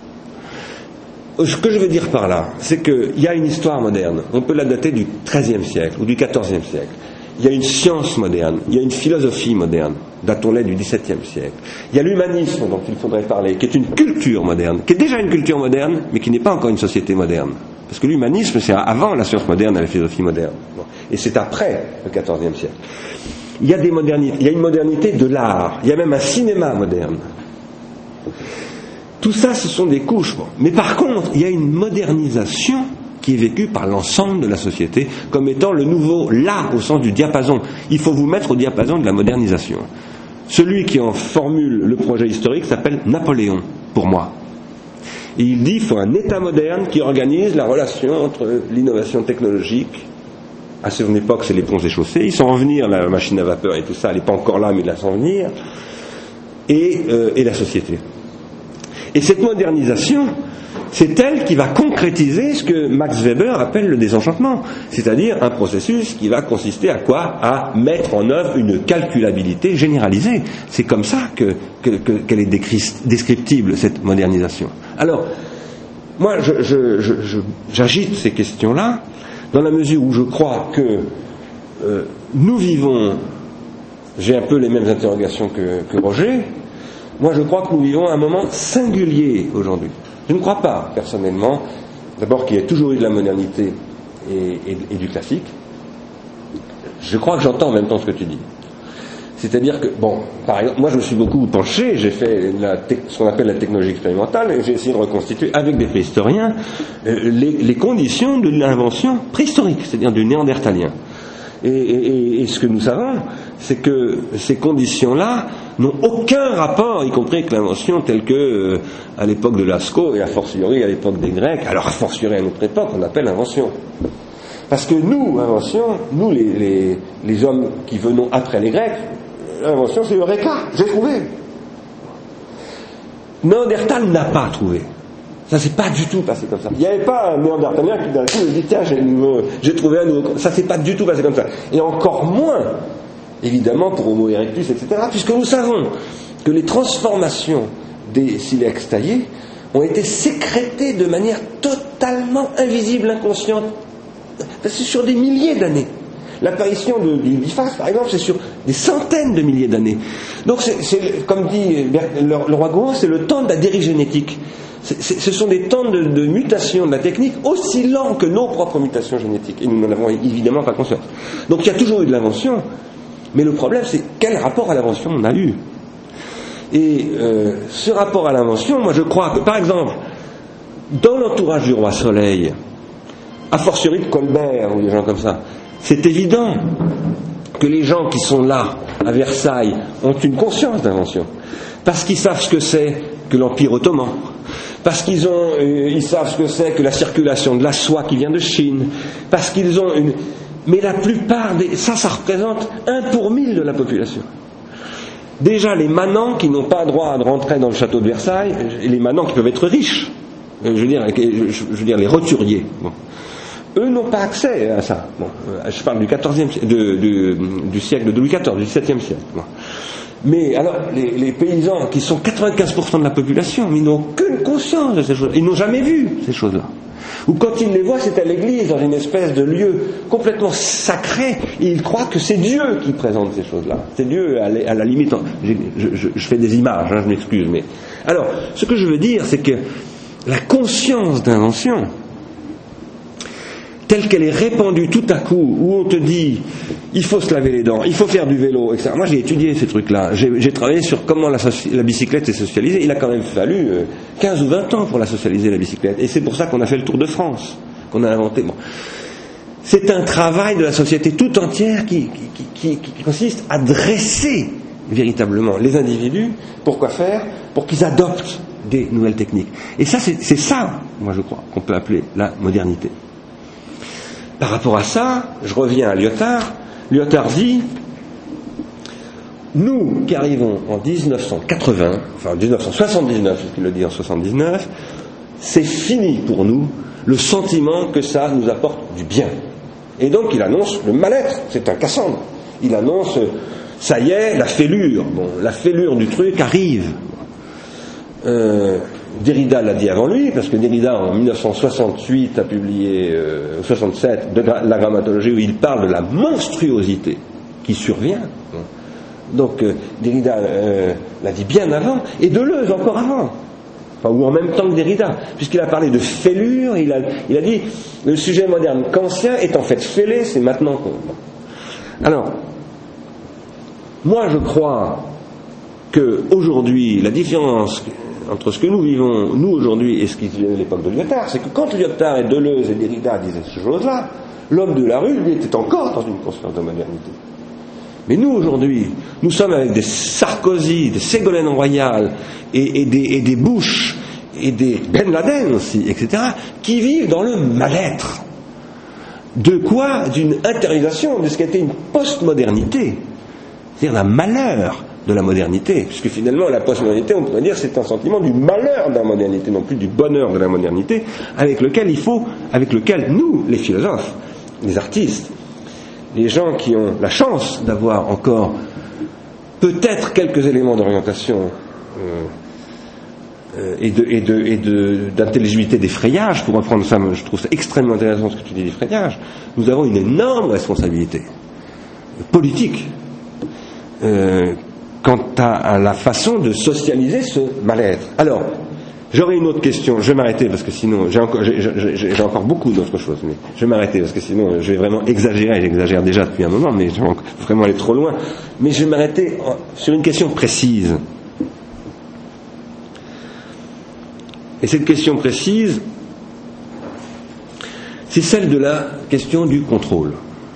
Ce que je veux dire par là, c'est qu'il y a une histoire moderne. On peut la dater du XIIIe siècle ou du XIVe siècle. Il y a une science moderne, il y a une philosophie moderne, datons-les du XVIIe siècle. Il y a l'humanisme dont il faudrait parler, qui est une culture moderne, qui est déjà une culture moderne, mais qui n'est pas encore une société moderne. Parce que l'humanisme, c'est avant la science moderne et la philosophie moderne. Et c'est après le XIVe siècle. Il y a des modernités, il y a une modernité de l'art, il y a même un cinéma moderne. Tout ça, ce sont des couches. Mais par contre, il y a une modernisation qui est vécue par l'ensemble de la société comme étant le nouveau là, au sens du diapason. Il faut vous mettre au diapason de la modernisation. Celui qui en formule le projet historique s'appelle Napoléon, pour moi. Et il dit qu'il faut un État moderne qui organise la relation entre l'innovation technologique. À son époque, c'est les ponts et chaussées. Ils sont en venir, la machine à vapeur et tout ça, elle n'est pas encore là, mais ils la sont en venir. Et la société. Et cette modernisation, c'est elle qui va concrétiser ce que Max Weber appelle le désenchantement, c'est-à-dire un processus qui va consister à quoi ? À mettre en œuvre une calculabilité généralisée. C'est comme ça qu'elle est descriptible, cette modernisation. Alors, moi, j'agite ces questions-là dans la mesure où je crois que nous vivons, j'ai un peu les mêmes interrogations que Roger. Moi, je crois que nous vivons un moment singulier aujourd'hui. Je ne crois pas, personnellement, d'abord qu'il y a toujours eu de la modernité et du classique. Je crois que j'entends en même temps ce que tu dis. C'est-à-dire que, bon, par exemple, moi je me suis beaucoup penché, j'ai fait ce qu'on appelle la technologie expérimentale, et j'ai essayé de reconstituer avec des préhistoriens les conditions de l'invention préhistorique, c'est-à-dire du néandertalien. Et ce que nous savons, c'est que ces conditions-là n'ont aucun rapport, y compris avec l'invention telle que à l'époque de Lascaux et a fortiori à l'époque des Grecs, alors a fortiori à notre époque, on appelle invention. Parce que nous, invention, nous les hommes qui venons après les Grecs, l'invention c'est Eureka, j'ai trouvé. Néandertal n'a pas trouvé. Ça s'est pas du tout passé comme ça. Il n'y avait pas un néandertalien qui d'un coup me dit tiens j'ai trouvé un nouveau. Ça s'est pas du tout passé comme ça. Et encore moins, évidemment, pour Homo erectus, etc. Puisque nous savons que les transformations des silex taillés ont été sécrétées de manière totalement invisible, inconsciente. C'est sur des milliers d'années. L'apparition du biface, par exemple, c'est sur des centaines de milliers d'années. Donc, c'est comme dit le roi Gouin, c'est le temps de la dérive génétique. Ce sont des temps de mutation de la technique aussi lents que nos propres mutations génétiques. Et nous n'en avons évidemment pas conscience. Donc, il y a toujours eu de l'invention. Mais le problème, c'est quel rapport à l'invention on a eu. Et ce rapport à l'invention, moi je crois que, par exemple, dans l'entourage du roi Soleil, a fortiori de Colbert ou des gens comme ça, c'est évident que les gens qui sont là, à Versailles, ont une conscience d'invention. Parce qu'ils savent ce que c'est que l'Empire ottoman. Parce qu'ils savent ce que c'est que la circulation de la soie qui vient de Chine. Parce qu'ils ont une... Mais la plupart ça représente 1 pour 1000 de la population. Déjà, les manants qui n'ont pas droit de rentrer dans le château de Versailles, et les manants qui peuvent être riches, je veux dire les roturiers, bon. eux n'ont pas accès à ça. Bon, je parle du 14e, du siècle de Louis XIV, du XVIIe siècle. Bon. Mais alors, les paysans qui sont 95% de la population, ils n'ont aucune conscience de ces choses. Ils n'ont jamais vu ces choses-là. Ou quand ils les voient, c'est à l'église, dans une espèce de lieu complètement sacré, et ils croient que c'est Dieu qui présente ces choses-là. C'est Dieu, à la limite, je fais des images, je m'excuse, mais... Alors, ce que je veux dire, c'est que la conscience d'invention, telle qu'elle est répandue tout à coup, où on te dit il faut se laver les dents, il faut faire du vélo, etc. Moi j'ai étudié ces trucs-là, j'ai travaillé sur comment la bicyclette est socialisée. Il a quand même fallu 15 ou 20 ans pour la socialiser, la bicyclette, et c'est pour ça qu'on a fait le Tour de France, qu'on a inventé. Bon. C'est un travail de la société tout entière qui consiste à dresser véritablement les individus. Pourquoi faire ? Pour qu'ils adoptent des nouvelles techniques. Et ça, c'est ça, moi je crois, qu'on peut appeler la modernité. Par rapport à ça, je reviens à Lyotard. Lyotard dit, nous qui arrivons en 1980, enfin en 1979, puisqu'il le dit en 79, c'est fini pour nous le sentiment que ça nous apporte du bien. Et donc il annonce le mal-être, c'est un Cassandre. Il annonce, ça y est, la fêlure. Bon, la fêlure du truc arrive. Derrida l'a dit avant lui, parce que Derrida en 1968 a publié 67 de la grammatologie, où il parle de la monstruosité qui survient. Donc Derrida l'a dit bien avant, et Deleuze encore avant, enfin, ou en même temps que Derrida, puisqu'il a parlé de fêlure. Il a dit le sujet moderne kantien est en fait fêlé, c'est maintenant qu'on... Alors moi je crois que aujourd'hui la différence entre ce que nous vivons, nous aujourd'hui, et ce qui vivait à l'époque de Lyotard, c'est que quand Lyotard et Deleuze et Derrida disaient ces choses-là, l'homme de la rue, lui, était encore dans une conscience de modernité. Mais nous, aujourd'hui, nous sommes avec des Sarkozy, des Ségolène Royal, et des Bush, et des Ben Laden aussi, etc., qui vivent dans le mal-être. De quoi ? D'une intériorisation de ce qui a été une post-modernité. C'est-à-dire un malheur de la modernité, puisque finalement la postmodernité, on pourrait dire, c'est un sentiment du malheur de la modernité, non plus du bonheur de la modernité, avec lequel nous, les philosophes, les artistes, les gens qui ont la chance d'avoir encore peut-être quelques éléments d'orientation et d'intelligibilité d'effrayage, pour reprendre ça, je trouve ça extrêmement intéressant ce que tu dis d'effrayage, nous avons une énorme responsabilité politique quant à la façon de socialiser ce mal-être. Alors, j'aurais une autre question, je vais m'arrêter parce que sinon, j'ai encore beaucoup d'autres choses, mais je vais m'arrêter parce que sinon je vais vraiment exagérer, j'exagère déjà depuis un moment, mais je vais vraiment aller trop loin. Mais je vais m'arrêter sur une question précise. Et cette question précise, c'est celle de la question du contrôle.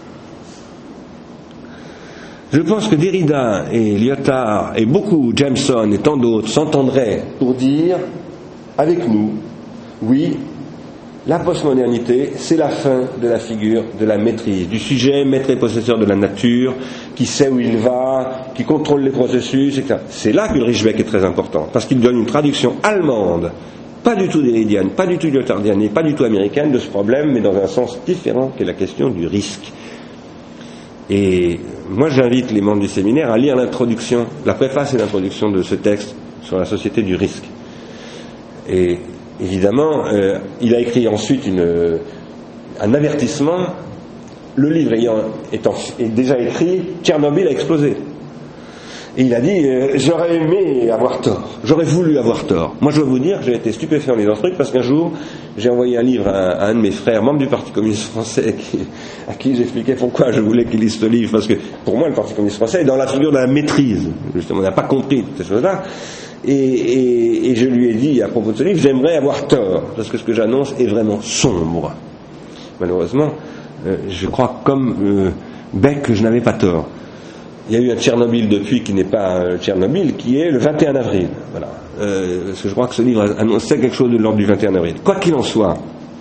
Je pense que Derrida et Lyotard et beaucoup, Jameson et tant d'autres, s'entendraient pour dire, avec nous, oui, la postmodernité, c'est la fin de la figure de la maîtrise, du sujet maître et possesseur de la nature, qui sait où il va, qui contrôle les processus, etc. C'est là que Ulrich Beck est très important, parce qu'il donne une traduction allemande, pas du tout derridienne, pas du tout lyotardienne, et pas du tout américaine de ce problème, mais dans un sens différent, qui est la question du risque. Et moi, j'invite les membres du séminaire à lire l'introduction, la préface et l'introduction de ce texte sur la société du risque. Et évidemment, il a écrit ensuite un avertissement. Le livre est déjà écrit, Tchernobyl a explosé. Et il a dit, j'aurais aimé avoir tort, j'aurais voulu avoir tort. Moi, je dois vous dire que j'ai été stupéfait en lisant ce truc, parce qu'un jour, j'ai envoyé un livre à un de mes frères, membre du Parti communiste français, à qui j'expliquais pourquoi je voulais qu'il lise ce livre, parce que pour moi, le Parti communiste français est dans la figure de la maîtrise. Justement, on n'a pas compris toutes ces choses-là. Et je lui ai dit, à propos de ce livre, j'aimerais avoir tort, parce que ce que j'annonce est vraiment sombre. Malheureusement, je crois comme Beck que je n'avais pas tort. Il y a eu un Tchernobyl depuis qui n'est pas Tchernobyl, qui est le 21 avril. Voilà. Parce que je crois que ce livre annonçait quelque chose de l'ordre du 21 avril. Quoi qu'il en soit,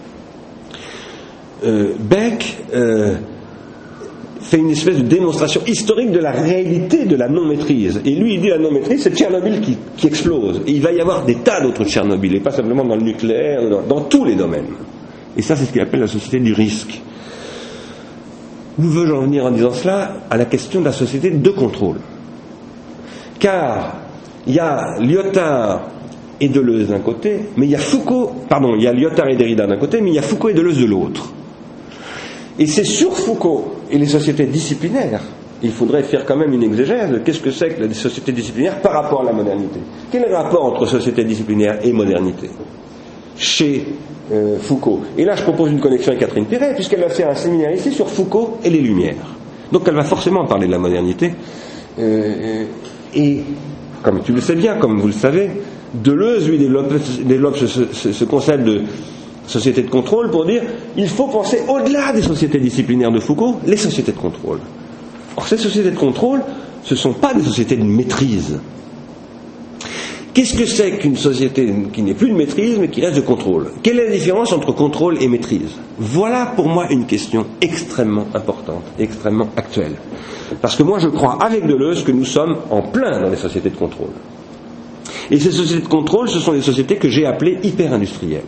Beck fait une espèce de démonstration historique de la réalité de la non-maîtrise. Et lui, il dit la non-maîtrise, c'est Tchernobyl qui explose. Et il va y avoir des tas d'autres Tchernobyl, et pas simplement dans le nucléaire, dans tous les domaines. Et ça, c'est ce qu'il appelle la société du risque. Où veux-je en venir en disant cela? À la question de la société de contrôle. Car il y a Lyotard et Deleuze d'un côté, mais il y a Lyotard et Derrida d'un côté, mais il y a Foucault et Deleuze de l'autre. Et c'est sur Foucault et les sociétés disciplinaires, il faudrait faire quand même une exégèse de qu'est-ce que c'est que les sociétés disciplinaires par rapport à la modernité. Quel est le rapport entre société disciplinaire et modernité chez Foucault? Et là, je propose une connexion avec Catherine Perret, puisqu'elle va faire un séminaire ici sur Foucault et les Lumières. Donc elle va forcément parler de la modernité. Et, comme tu le sais bien, comme vous le savez, Deleuze, lui, développe ce concept de société de contrôle pour dire il faut penser au-delà des sociétés disciplinaires de Foucault, les sociétés de contrôle. Or, ces sociétés de contrôle, ce ne sont pas des sociétés de maîtrise. Qu'est-ce que c'est qu'une société qui n'est plus de maîtrise mais qui reste de contrôle? Quelle est la différence entre contrôle et maîtrise? Voilà pour moi une question extrêmement importante, extrêmement actuelle. Parce que moi je crois avec Deleuze que nous sommes en plein dans les sociétés de contrôle. Et ces sociétés de contrôle, ce sont des sociétés que j'ai appelées hyper-industrielles.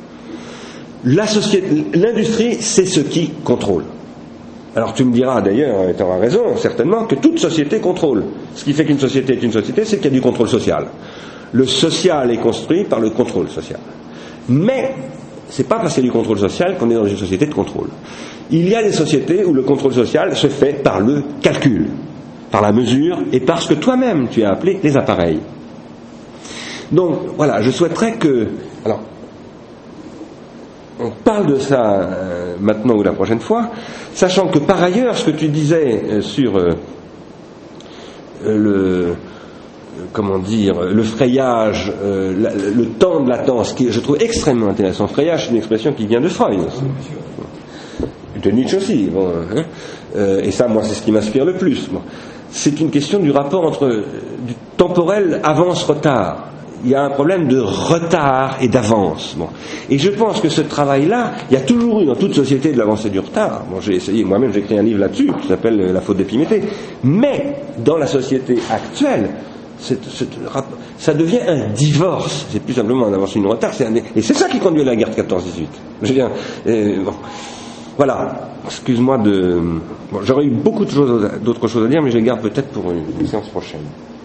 L'industrie, c'est ce qui contrôle. Alors tu me diras d'ailleurs, et tu auras raison, certainement, que toute société contrôle. Ce qui fait qu'une société est une société, c'est qu'il y a du contrôle social. Le social est construit par le contrôle social. Mais c'est pas parce qu'il y a du contrôle social qu'on est dans une société de contrôle. Il y a des sociétés où le contrôle social se fait par le calcul, par la mesure et par ce que toi-même tu as appelé les appareils. Donc voilà, je souhaiterais que... Alors, on parle de ça maintenant ou la prochaine fois, sachant que par ailleurs, ce que tu disais sur le frayage, le temps de latence, qui je trouve extrêmement intéressant. Frayage, c'est une expression qui vient de Freud. De Nietzsche aussi. Bon, hein, et ça, moi, c'est ce qui m'inspire le plus. Bon. C'est une question du rapport entre du temporel avance-retard. Il y a un problème de retard et d'avance. Bon. Et je pense que ce travail-là, il y a toujours eu dans toute société de l'avance et du retard. Bon, j'ai essayé, moi-même j'ai écrit un livre là-dessus qui s'appelle La faute d'Épiméthée. Mais dans la société actuelle, ça devient un divorce. C'est plus simplement un avance et un retard. Et c'est ça qui conduit à la guerre de 14-18. Je viens. Bon. Voilà. Excuse-moi de. Bon, j'aurais eu beaucoup d'autres choses à dire, mais je les garde peut-être pour une séance prochaine.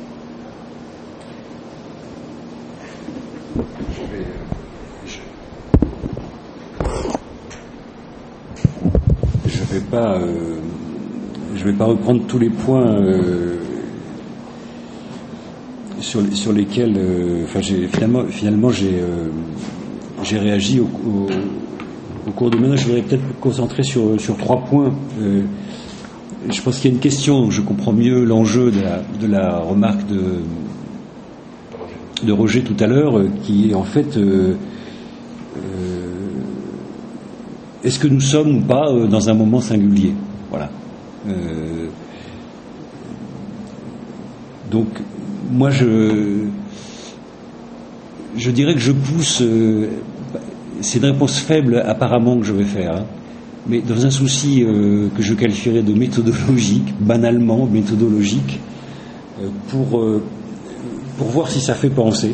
Je vais pas reprendre tous les points sur lesquels finalement j'ai réagi au cours de maintenant. Je voudrais peut-être me concentrer sur 3 points. Je pense qu'il y a une question, je comprends mieux l'enjeu de la remarque de Roger tout à l'heure, qui est en fait est-ce que nous sommes ou pas dans un moment singulier? Voilà. Donc, moi, je dirais que je pousse. C'est une réponse faible, apparemment, que je vais faire, hein, mais dans un souci que je qualifierais de méthodologique, banalement méthodologique, pour voir si ça fait penser,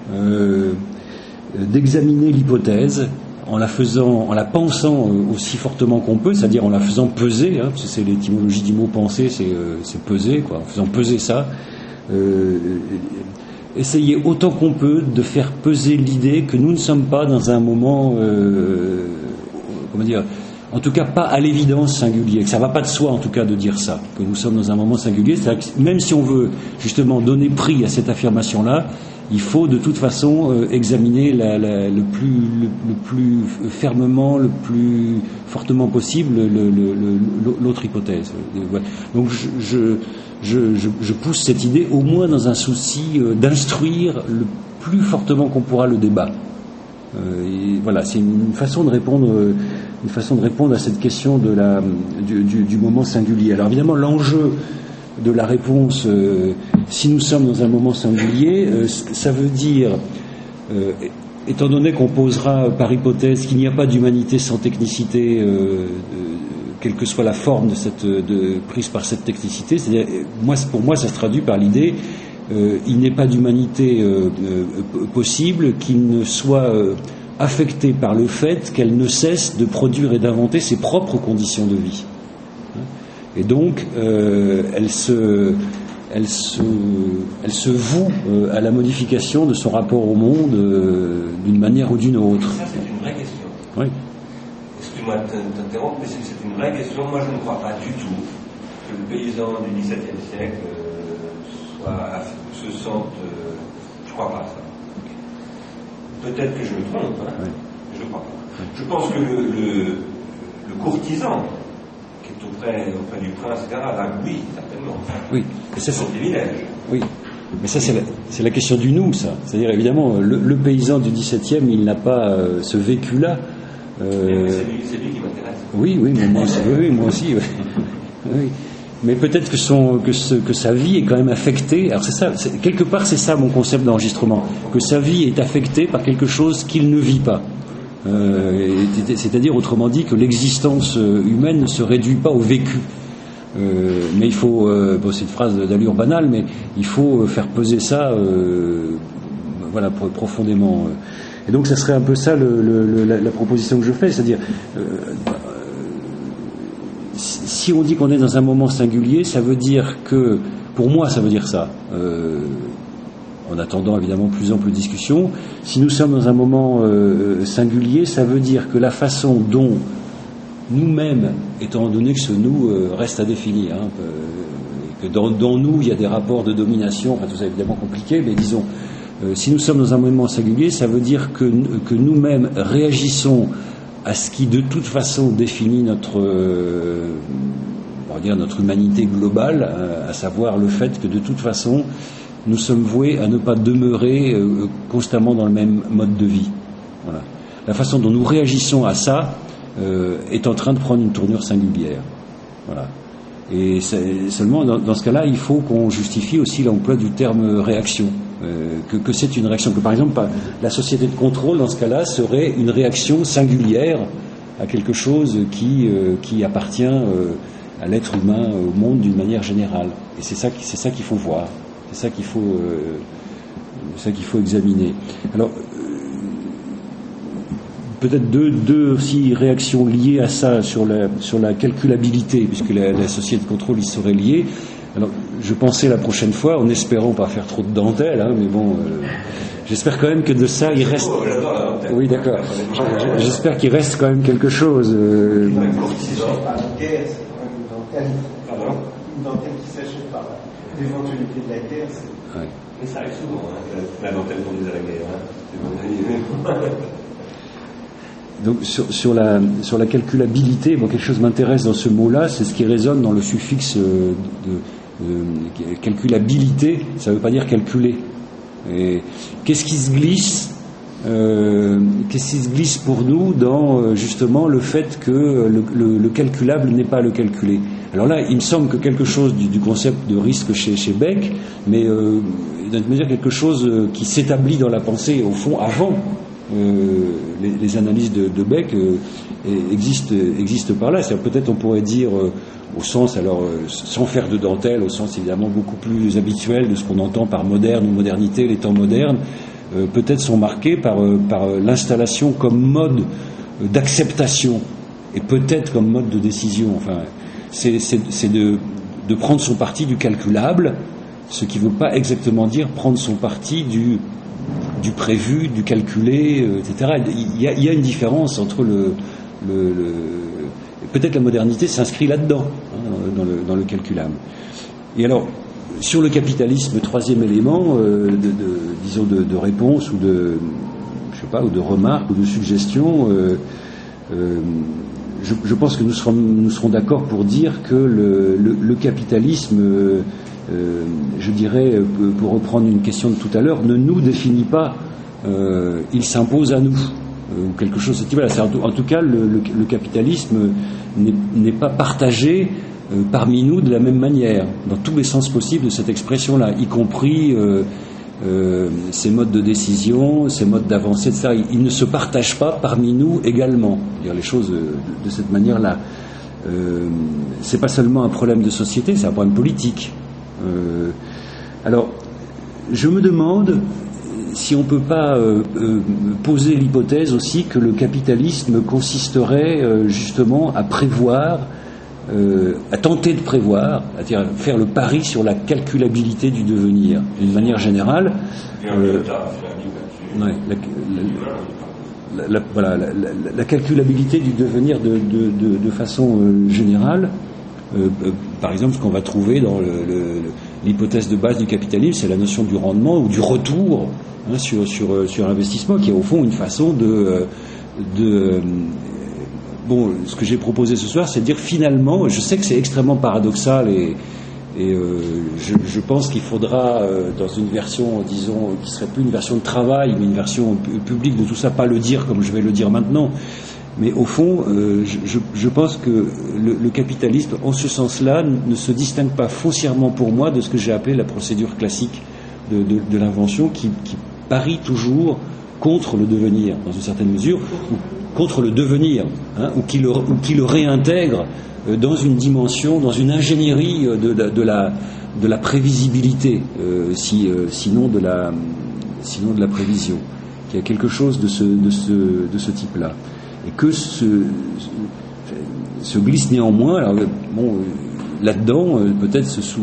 d'examiner l'hypothèse. En la pensant aussi fortement qu'on peut, c'est-à-dire en la faisant peser, hein, parce que c'est l'étymologie du mot penser, c'est peser, quoi, en faisant peser ça, essayer autant qu'on peut de faire peser l'idée que nous ne sommes pas dans un moment, en tout cas pas à l'évidence singulier, que ça ne va pas de soi en tout cas de dire ça, que nous sommes dans un moment singulier, c'est-à-dire que même si on veut justement donner prix à cette affirmation-là, il faut de toute façon examiner le plus fermement, le plus fortement possible l'autre hypothèse. Donc je pousse cette idée au moins dans un souci d'instruire le plus fortement qu'on pourra le débat. Et voilà, c'est une façon de répondre à cette question du moment singulier. Alors évidemment, l'enjeu de la réponse, si nous sommes dans un moment singulier, ça veut dire, étant donné qu'on posera par hypothèse qu'il n'y a pas d'humanité sans technicité, quelle que soit la forme prise par cette technicité, c'est-à-dire, pour moi ça se traduit par l'idée il n'est pas d'humanité possible qui ne soit affectée par le fait qu'elle ne cesse de produire et d'inventer ses propres conditions de vie. Et donc, elle se voue à la modification de son rapport au monde d'une manière ou d'une autre. Ça, c'est une vraie question. Oui. Excuse-moi de t'interrompre, mais c'est une vraie question. Moi, je ne crois pas du tout que le paysan du XVIIe siècle se sente... je ne crois pas à ça. Peut-être que je me trompe, hein, oui. Mais je ne crois pas. Oui. Je pense que le courtisan qui est auprès du prince, etc., là, oui, certainement. Oui. C'est son privilège. Oui. Mais ça, c'est la question du nous, ça. C'est-à-dire, évidemment, le paysan du XVIIe, il n'a pas ce vécu-là. C'est lui qui m'intéresse. Oui, mais moi aussi. Oui, moi aussi. Oui. Oui. Mais peut-être que sa vie est quand même affectée. Alors c'est ça, quelque part c'est ça mon concept d'enregistrement, que sa vie est affectée par quelque chose qu'il ne vit pas. C'est-à-dire, autrement dit, que l'existence humaine ne se réduit pas au vécu. Mais il faut, c'est une phrase d'allure banale, mais il faut faire peser ça, voilà, profondément. Et donc, ça serait un peu ça la proposition que je fais, c'est-à-dire, si on dit qu'on est dans un moment singulier, ça veut dire que, pour moi, ça veut dire ça. En attendant évidemment plus ample discussion, si nous sommes dans un moment singulier, ça veut dire que la façon dont nous-mêmes, étant donné que ce nous reste à définir, que dans nous il y a des rapports de domination, enfin tout ça est évidemment compliqué, mais disons, si nous sommes dans un moment singulier, ça veut dire que nous-mêmes réagissons à ce qui de toute façon définit notre humanité globale, à savoir le fait que de toute façon nous sommes voués à ne pas demeurer constamment dans le même mode de vie. Voilà. La façon dont nous réagissons à ça est en train de prendre une tournure singulière. Voilà. Et seulement dans ce cas-là, il faut qu'on justifie aussi l'emploi du terme réaction. Que c'est une réaction, que par exemple la société de contrôle dans ce cas-là serait une réaction singulière à quelque chose qui appartient à l'être humain, au monde d'une manière générale. Et c'est ça qu'il faut voir. C'est ça qu'il faut examiner. Alors, peut-être deux aussi réactions liées à ça sur la calculabilité, puisque la société de contrôle y serait liée. Alors, je pensais la prochaine fois, en espérant pas faire trop de dentelle, mais bon, j'espère quand même que de ça il reste. Oui, d'accord. J'espère qu'il reste quand même quelque chose. Une guerre, c'est quand même une dentelle. Pardon ? Une dentelle qui s'achète par l'éventualité de la guerre. Ouais. Mais ça arrive souvent, la dentelle conduise à la guerre. Donc sur la calculabilité, quelque chose m'intéresse dans ce mot-là, c'est ce qui résonne dans le suffixe calculabilité. Ça ne veut pas dire calculer. Et qu'est-ce qui se glisse pour nous dans justement le fait que le calculable n'est pas le calculé. Alors là, il me semble que quelque chose du concept de risque chez Beck, mais d'une mesure quelque chose qui s'établit dans la pensée au fond avant les analyses de Beck existent par là. C'est-à-dire, peut-être on pourrait dire au sens, alors sans faire de dentelle, au sens évidemment beaucoup plus habituel de ce qu'on entend par moderne ou modernité, les temps modernes, peut-être sont marqués par l'installation comme mode d'acceptation et peut-être comme mode de décision. Enfin, c'est de prendre son parti du calculable, ce qui ne veut pas exactement dire prendre son parti du prévu, du calculé, etc. Il y a une différence entre peut-être la modernité s'inscrit là-dedans, dans le calculable. Et alors, sur le capitalisme, troisième élément, disons de réponse ou de remarque ou de suggestion, je pense que nous serons d'accord pour dire que le capitalisme, je dirais, pour reprendre une question de tout à l'heure, ne nous définit pas, il s'impose à nous, ou quelque chose de ce type-là. En tout cas, le capitalisme n'est pas partagé parmi nous de la même manière, dans tous les sens possibles de cette expression-là, y compris ces modes de décision, ces modes d'avancée, etc. Ils ne se partagent pas parmi nous également. Dire les choses de cette manière-là. C'est pas seulement un problème de société, c'est un problème politique. Alors, je me demande si on ne peut pas poser l'hypothèse aussi que le capitalisme consisterait justement à prévoir, à tenter de prévoir, c'est-à-dire faire le pari sur la calculabilité du devenir. D'une manière générale, la calculabilité du devenir de façon générale, par exemple, ce qu'on va trouver dans l'hypothèse de base du capitalisme, c'est la notion du rendement ou du retour sur l'investissement, qui est au fond une façon bon, ce que j'ai proposé ce soir, c'est de dire finalement, je sais que c'est extrêmement paradoxal et je pense qu'il faudra, dans une version, disons, qui serait plus une version de travail, mais une version publique de tout ça, pas le dire comme je vais le dire maintenant, mais au fond, je pense que le capitalisme, en ce sens-là, ne se distingue pas foncièrement pour moi de ce que j'ai appelé la procédure classique de l'invention, qui parie toujours contre le devenir, dans une certaine mesure, ou contre le devenir, ou qui le réintègre dans une dimension, dans une ingénierie de la prévisibilité, sinon de la prévision, qu'il y a quelque chose de ce type-là. Et que se glisse néanmoins, alors bon, là-dedans, peut-être sous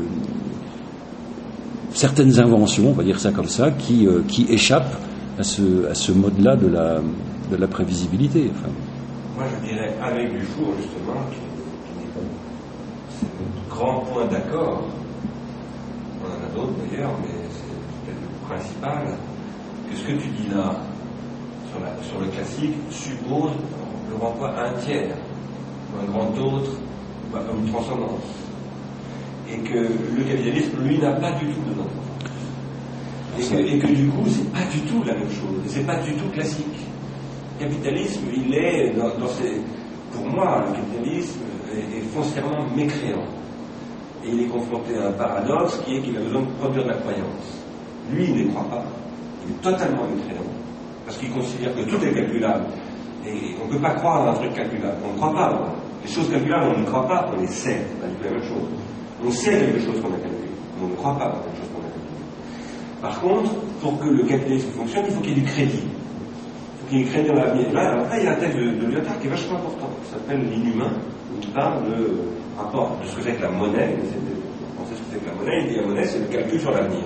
certaines inventions, on va dire ça comme ça, qui échappent à ce mode-là de la prévisibilité. Enfin. Moi, je dirais avec Dufour, justement, c'est notre grand point d'accord. On en a d'autres d'ailleurs, mais c'est peut-être le principal, que ce que tu dis là, sur le classique, suppose le renvoi à un tiers, ou un grand autre, ou à une transcendance. Et que le capitalisme, lui, n'a pas du tout de transcendance. Et que du coup, c'est pas du tout la même chose, c'est pas du tout classique. Le capitalisme, il est, pour moi, le capitalisme est foncièrement mécréant. Et il est confronté à un paradoxe qui est qu'il a besoin de produire de la croyance. Lui, il ne croit pas. Il est totalement mécréant. Parce qu'il considère que tout est calculable. Et on ne peut pas croire à un truc calculable. On ne croit pas. Les choses calculables, on ne croit pas, on les sait. C'est pas du tout la même chose. On sait quelque chose qu'on a calculé. On ne croit pas à quelque chose qu'on a calculé. Par contre, pour que le capitalisme fonctionne, il faut qu'il y ait du crédit. Il faut qu'il y ait du crédit dans l'avenir. Là, il y a un texte de Lyotard qui est vachement important, qui s'appelle L'Inhumain, où il parle de rapport de ce que c'est que la monnaie. On sait ce que c'est que la monnaie. Il dit la monnaie, c'est le calcul sur l'avenir.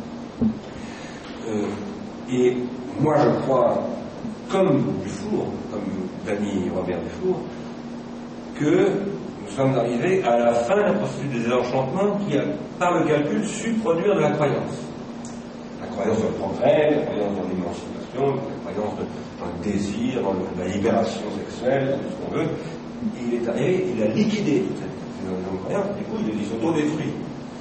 Et moi, je crois, comme Dufour, comme Dany Robert Dufour, que nous sommes arrivés à la fin de la procédure des désenchantements qui a, par le calcul, su produire de la croyance. La croyance dans le progrès, la croyance dans l'émancipation, la croyance dans le désir, dans la libération sexuelle, tout ce qu'on veut. Il est arrivé, il a liquidé cette croyance, du coup, il s'auto-détruit.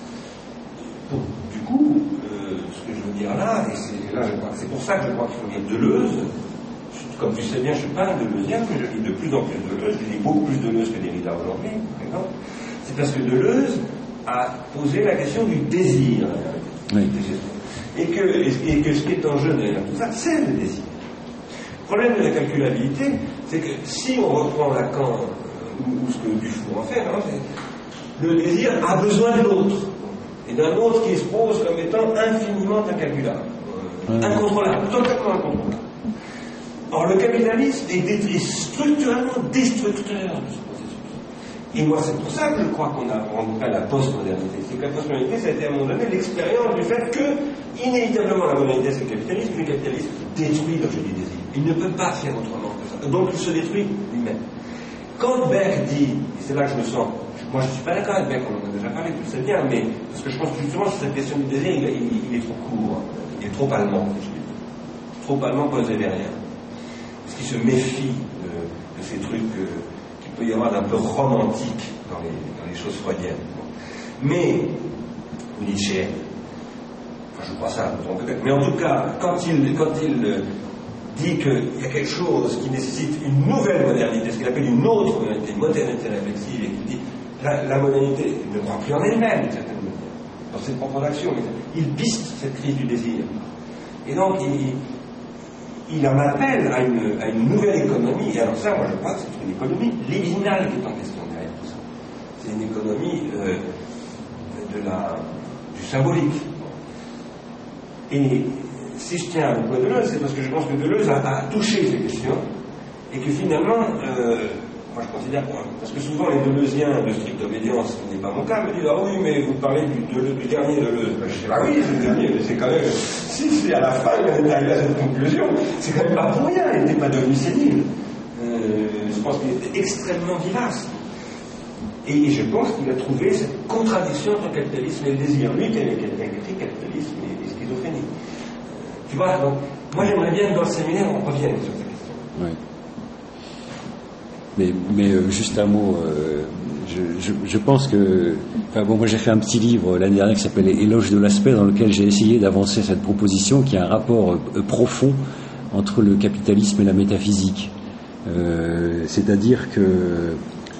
Du coup, ce que je veux dire là, et c'est pour ça que je crois qu'il faut lire Deleuze. Comme tu sais bien, je ne suis pas un Deleuzien, mais je lis de plus en plus Deleuze. Je lis beaucoup plus Deleuze que Derrida aujourd'hui, par exemple. C'est parce que Deleuze a posé la question du désir. Oui. Et que ce qui est en jeu derrière tout ça, c'est le désir. Le problème de la calculabilité, c'est que si on reprend Lacan, ou ce que Dufour en fait, le désir a besoin de l'autre. Et d'un autre qui se pose comme étant infiniment incalculable, incontrôlable, totalement incontrôlable. Or, le capitalisme est structurellement destructeur de ce processus. Et moi, c'est pour ça que je crois qu'on a rencontré la postmodernité. C'est que la postmodernité, ça a été à un moment donné l'expérience du fait que, inévitablement, la modernité, c'est le capitalisme, mais le capitalisme détruit l'objet du désir. Il ne peut pas faire autrement que ça. Donc, il se détruit lui-même. Quand Beck dit, et c'est là que je me sens, moi je ne suis pas d'accord avec Beck, on en a déjà parlé, tu le sais bien, mais parce que je pense que justement sur cette question du désir, il est trop court, il est trop allemand, trop allemand posé derrière. Parce qu'il se méfie de ces trucs qu'il peut y avoir d'un peu romantique dans les choses freudiennes. Mais, ou Nietzsche, enfin je crois ça, peut-être, mais en tout cas, quand il dit qu'il y a quelque chose qui nécessite une nouvelle modernité, ce qu'il appelle une autre modernité, une modernité réflexive, et qu'il dit la modernité ne croit plus en elle-même, d'une certaine manière, dans ses propres actions. Il piste cette crise du désir. Et donc, il en appelle à une nouvelle économie. Et alors ça, moi je crois que c'est une économie libidinale qui est en question derrière tout ça. C'est une économie du symbolique. Et si je tiens à beaucoup à Deleuze, c'est parce que je pense que Deleuze a touché ces questions, et que finalement, moi je considère, parce que souvent les Deleuziens de stricte obédience, ce n'est pas mon cas, me disent, ah oui, mais vous parlez du dernier Deleuze. Ben, je dis, ah oui, c'est le dernier, mais c'est quand même, si c'est à la fin, il est arrivé à cette conclusion, c'est quand même pas pour rien, il n'était pas devenu sénile. Je pense qu'il était extrêmement vivace. Et je pense qu'il a trouvé cette contradiction entre le capitalisme et le désir. Lui qui a écrit capitalisme et schizophrénie. Tu vois, donc, moi j'aimerais bien que dans le séminaire on revienne sur cette question. Oui. Mais juste un mot, je pense que... Enfin bon, moi j'ai fait un petit livre l'année dernière qui s'appelle Éloge de l'aspect, dans lequel j'ai essayé d'avancer cette proposition qui a un rapport profond entre le capitalisme et la métaphysique. C'est-à-dire que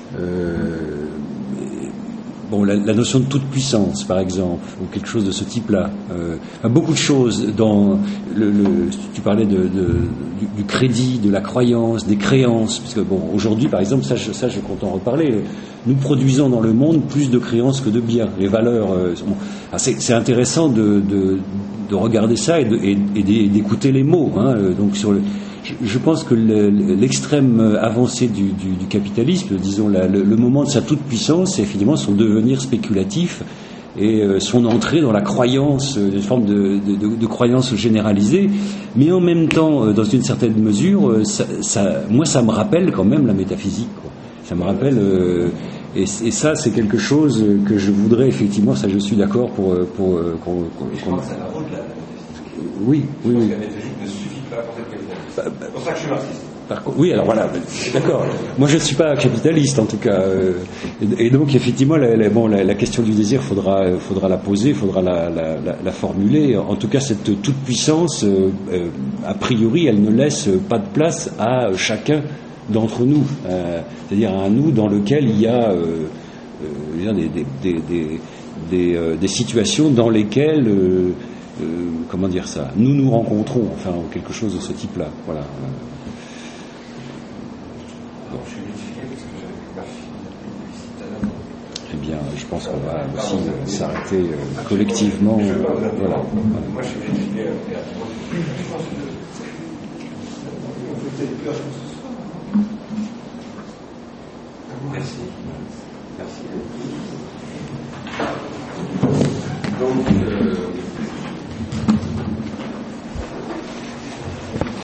bon, la notion de toute puissance, par exemple, ou quelque chose de ce type-là, beaucoup de choses dans tu parlais du crédit, de la croyance, des créances, parce que bon, aujourd'hui, par exemple, ça je compte en reparler. Nous produisons dans le monde plus de créances que de biens. Les valeurs, c'est intéressant de regarder ça et d'écouter les mots. Donc je pense que l'extrême avancée du capitalisme, disons le moment de sa toute-puissance, c'est finalement son devenir spéculatif et son entrée dans la croyance, une forme de croyance généralisée, mais en même temps, dans une certaine mesure, moi ça me rappelle quand même la métaphysique, quoi. Ça me rappelle, et ça c'est quelque chose que je voudrais effectivement, ça je suis d'accord pour qu'on... Je pense que ça va au-delà de la métaphysique. Oui. La métaphysique ne suffit pas pour cette question. C'est pour ça que je suis marxiste. Oui, alors voilà, d'accord. Moi, je ne suis pas capitaliste, en tout cas. Et donc, effectivement, la question du désir, faudra la poser, faudra la formuler. En tout cas, cette toute-puissance, a priori, elle ne laisse pas de place à chacun d'entre nous. C'est-à-dire à un nous dans lequel il y a des situations dans lesquelles... comment dire ça, nous nous rencontrons, enfin quelque chose de ce type-là, voilà. Alors, je suis vérifié parce que j'avais pas fini tout à l'heure. Eh bien, je pense qu'on va aussi s'arrêter collectivement. Voilà. Moi, je suis vérifié. Je pense que on peut peut-être plus à ce soir. Merci. Merci.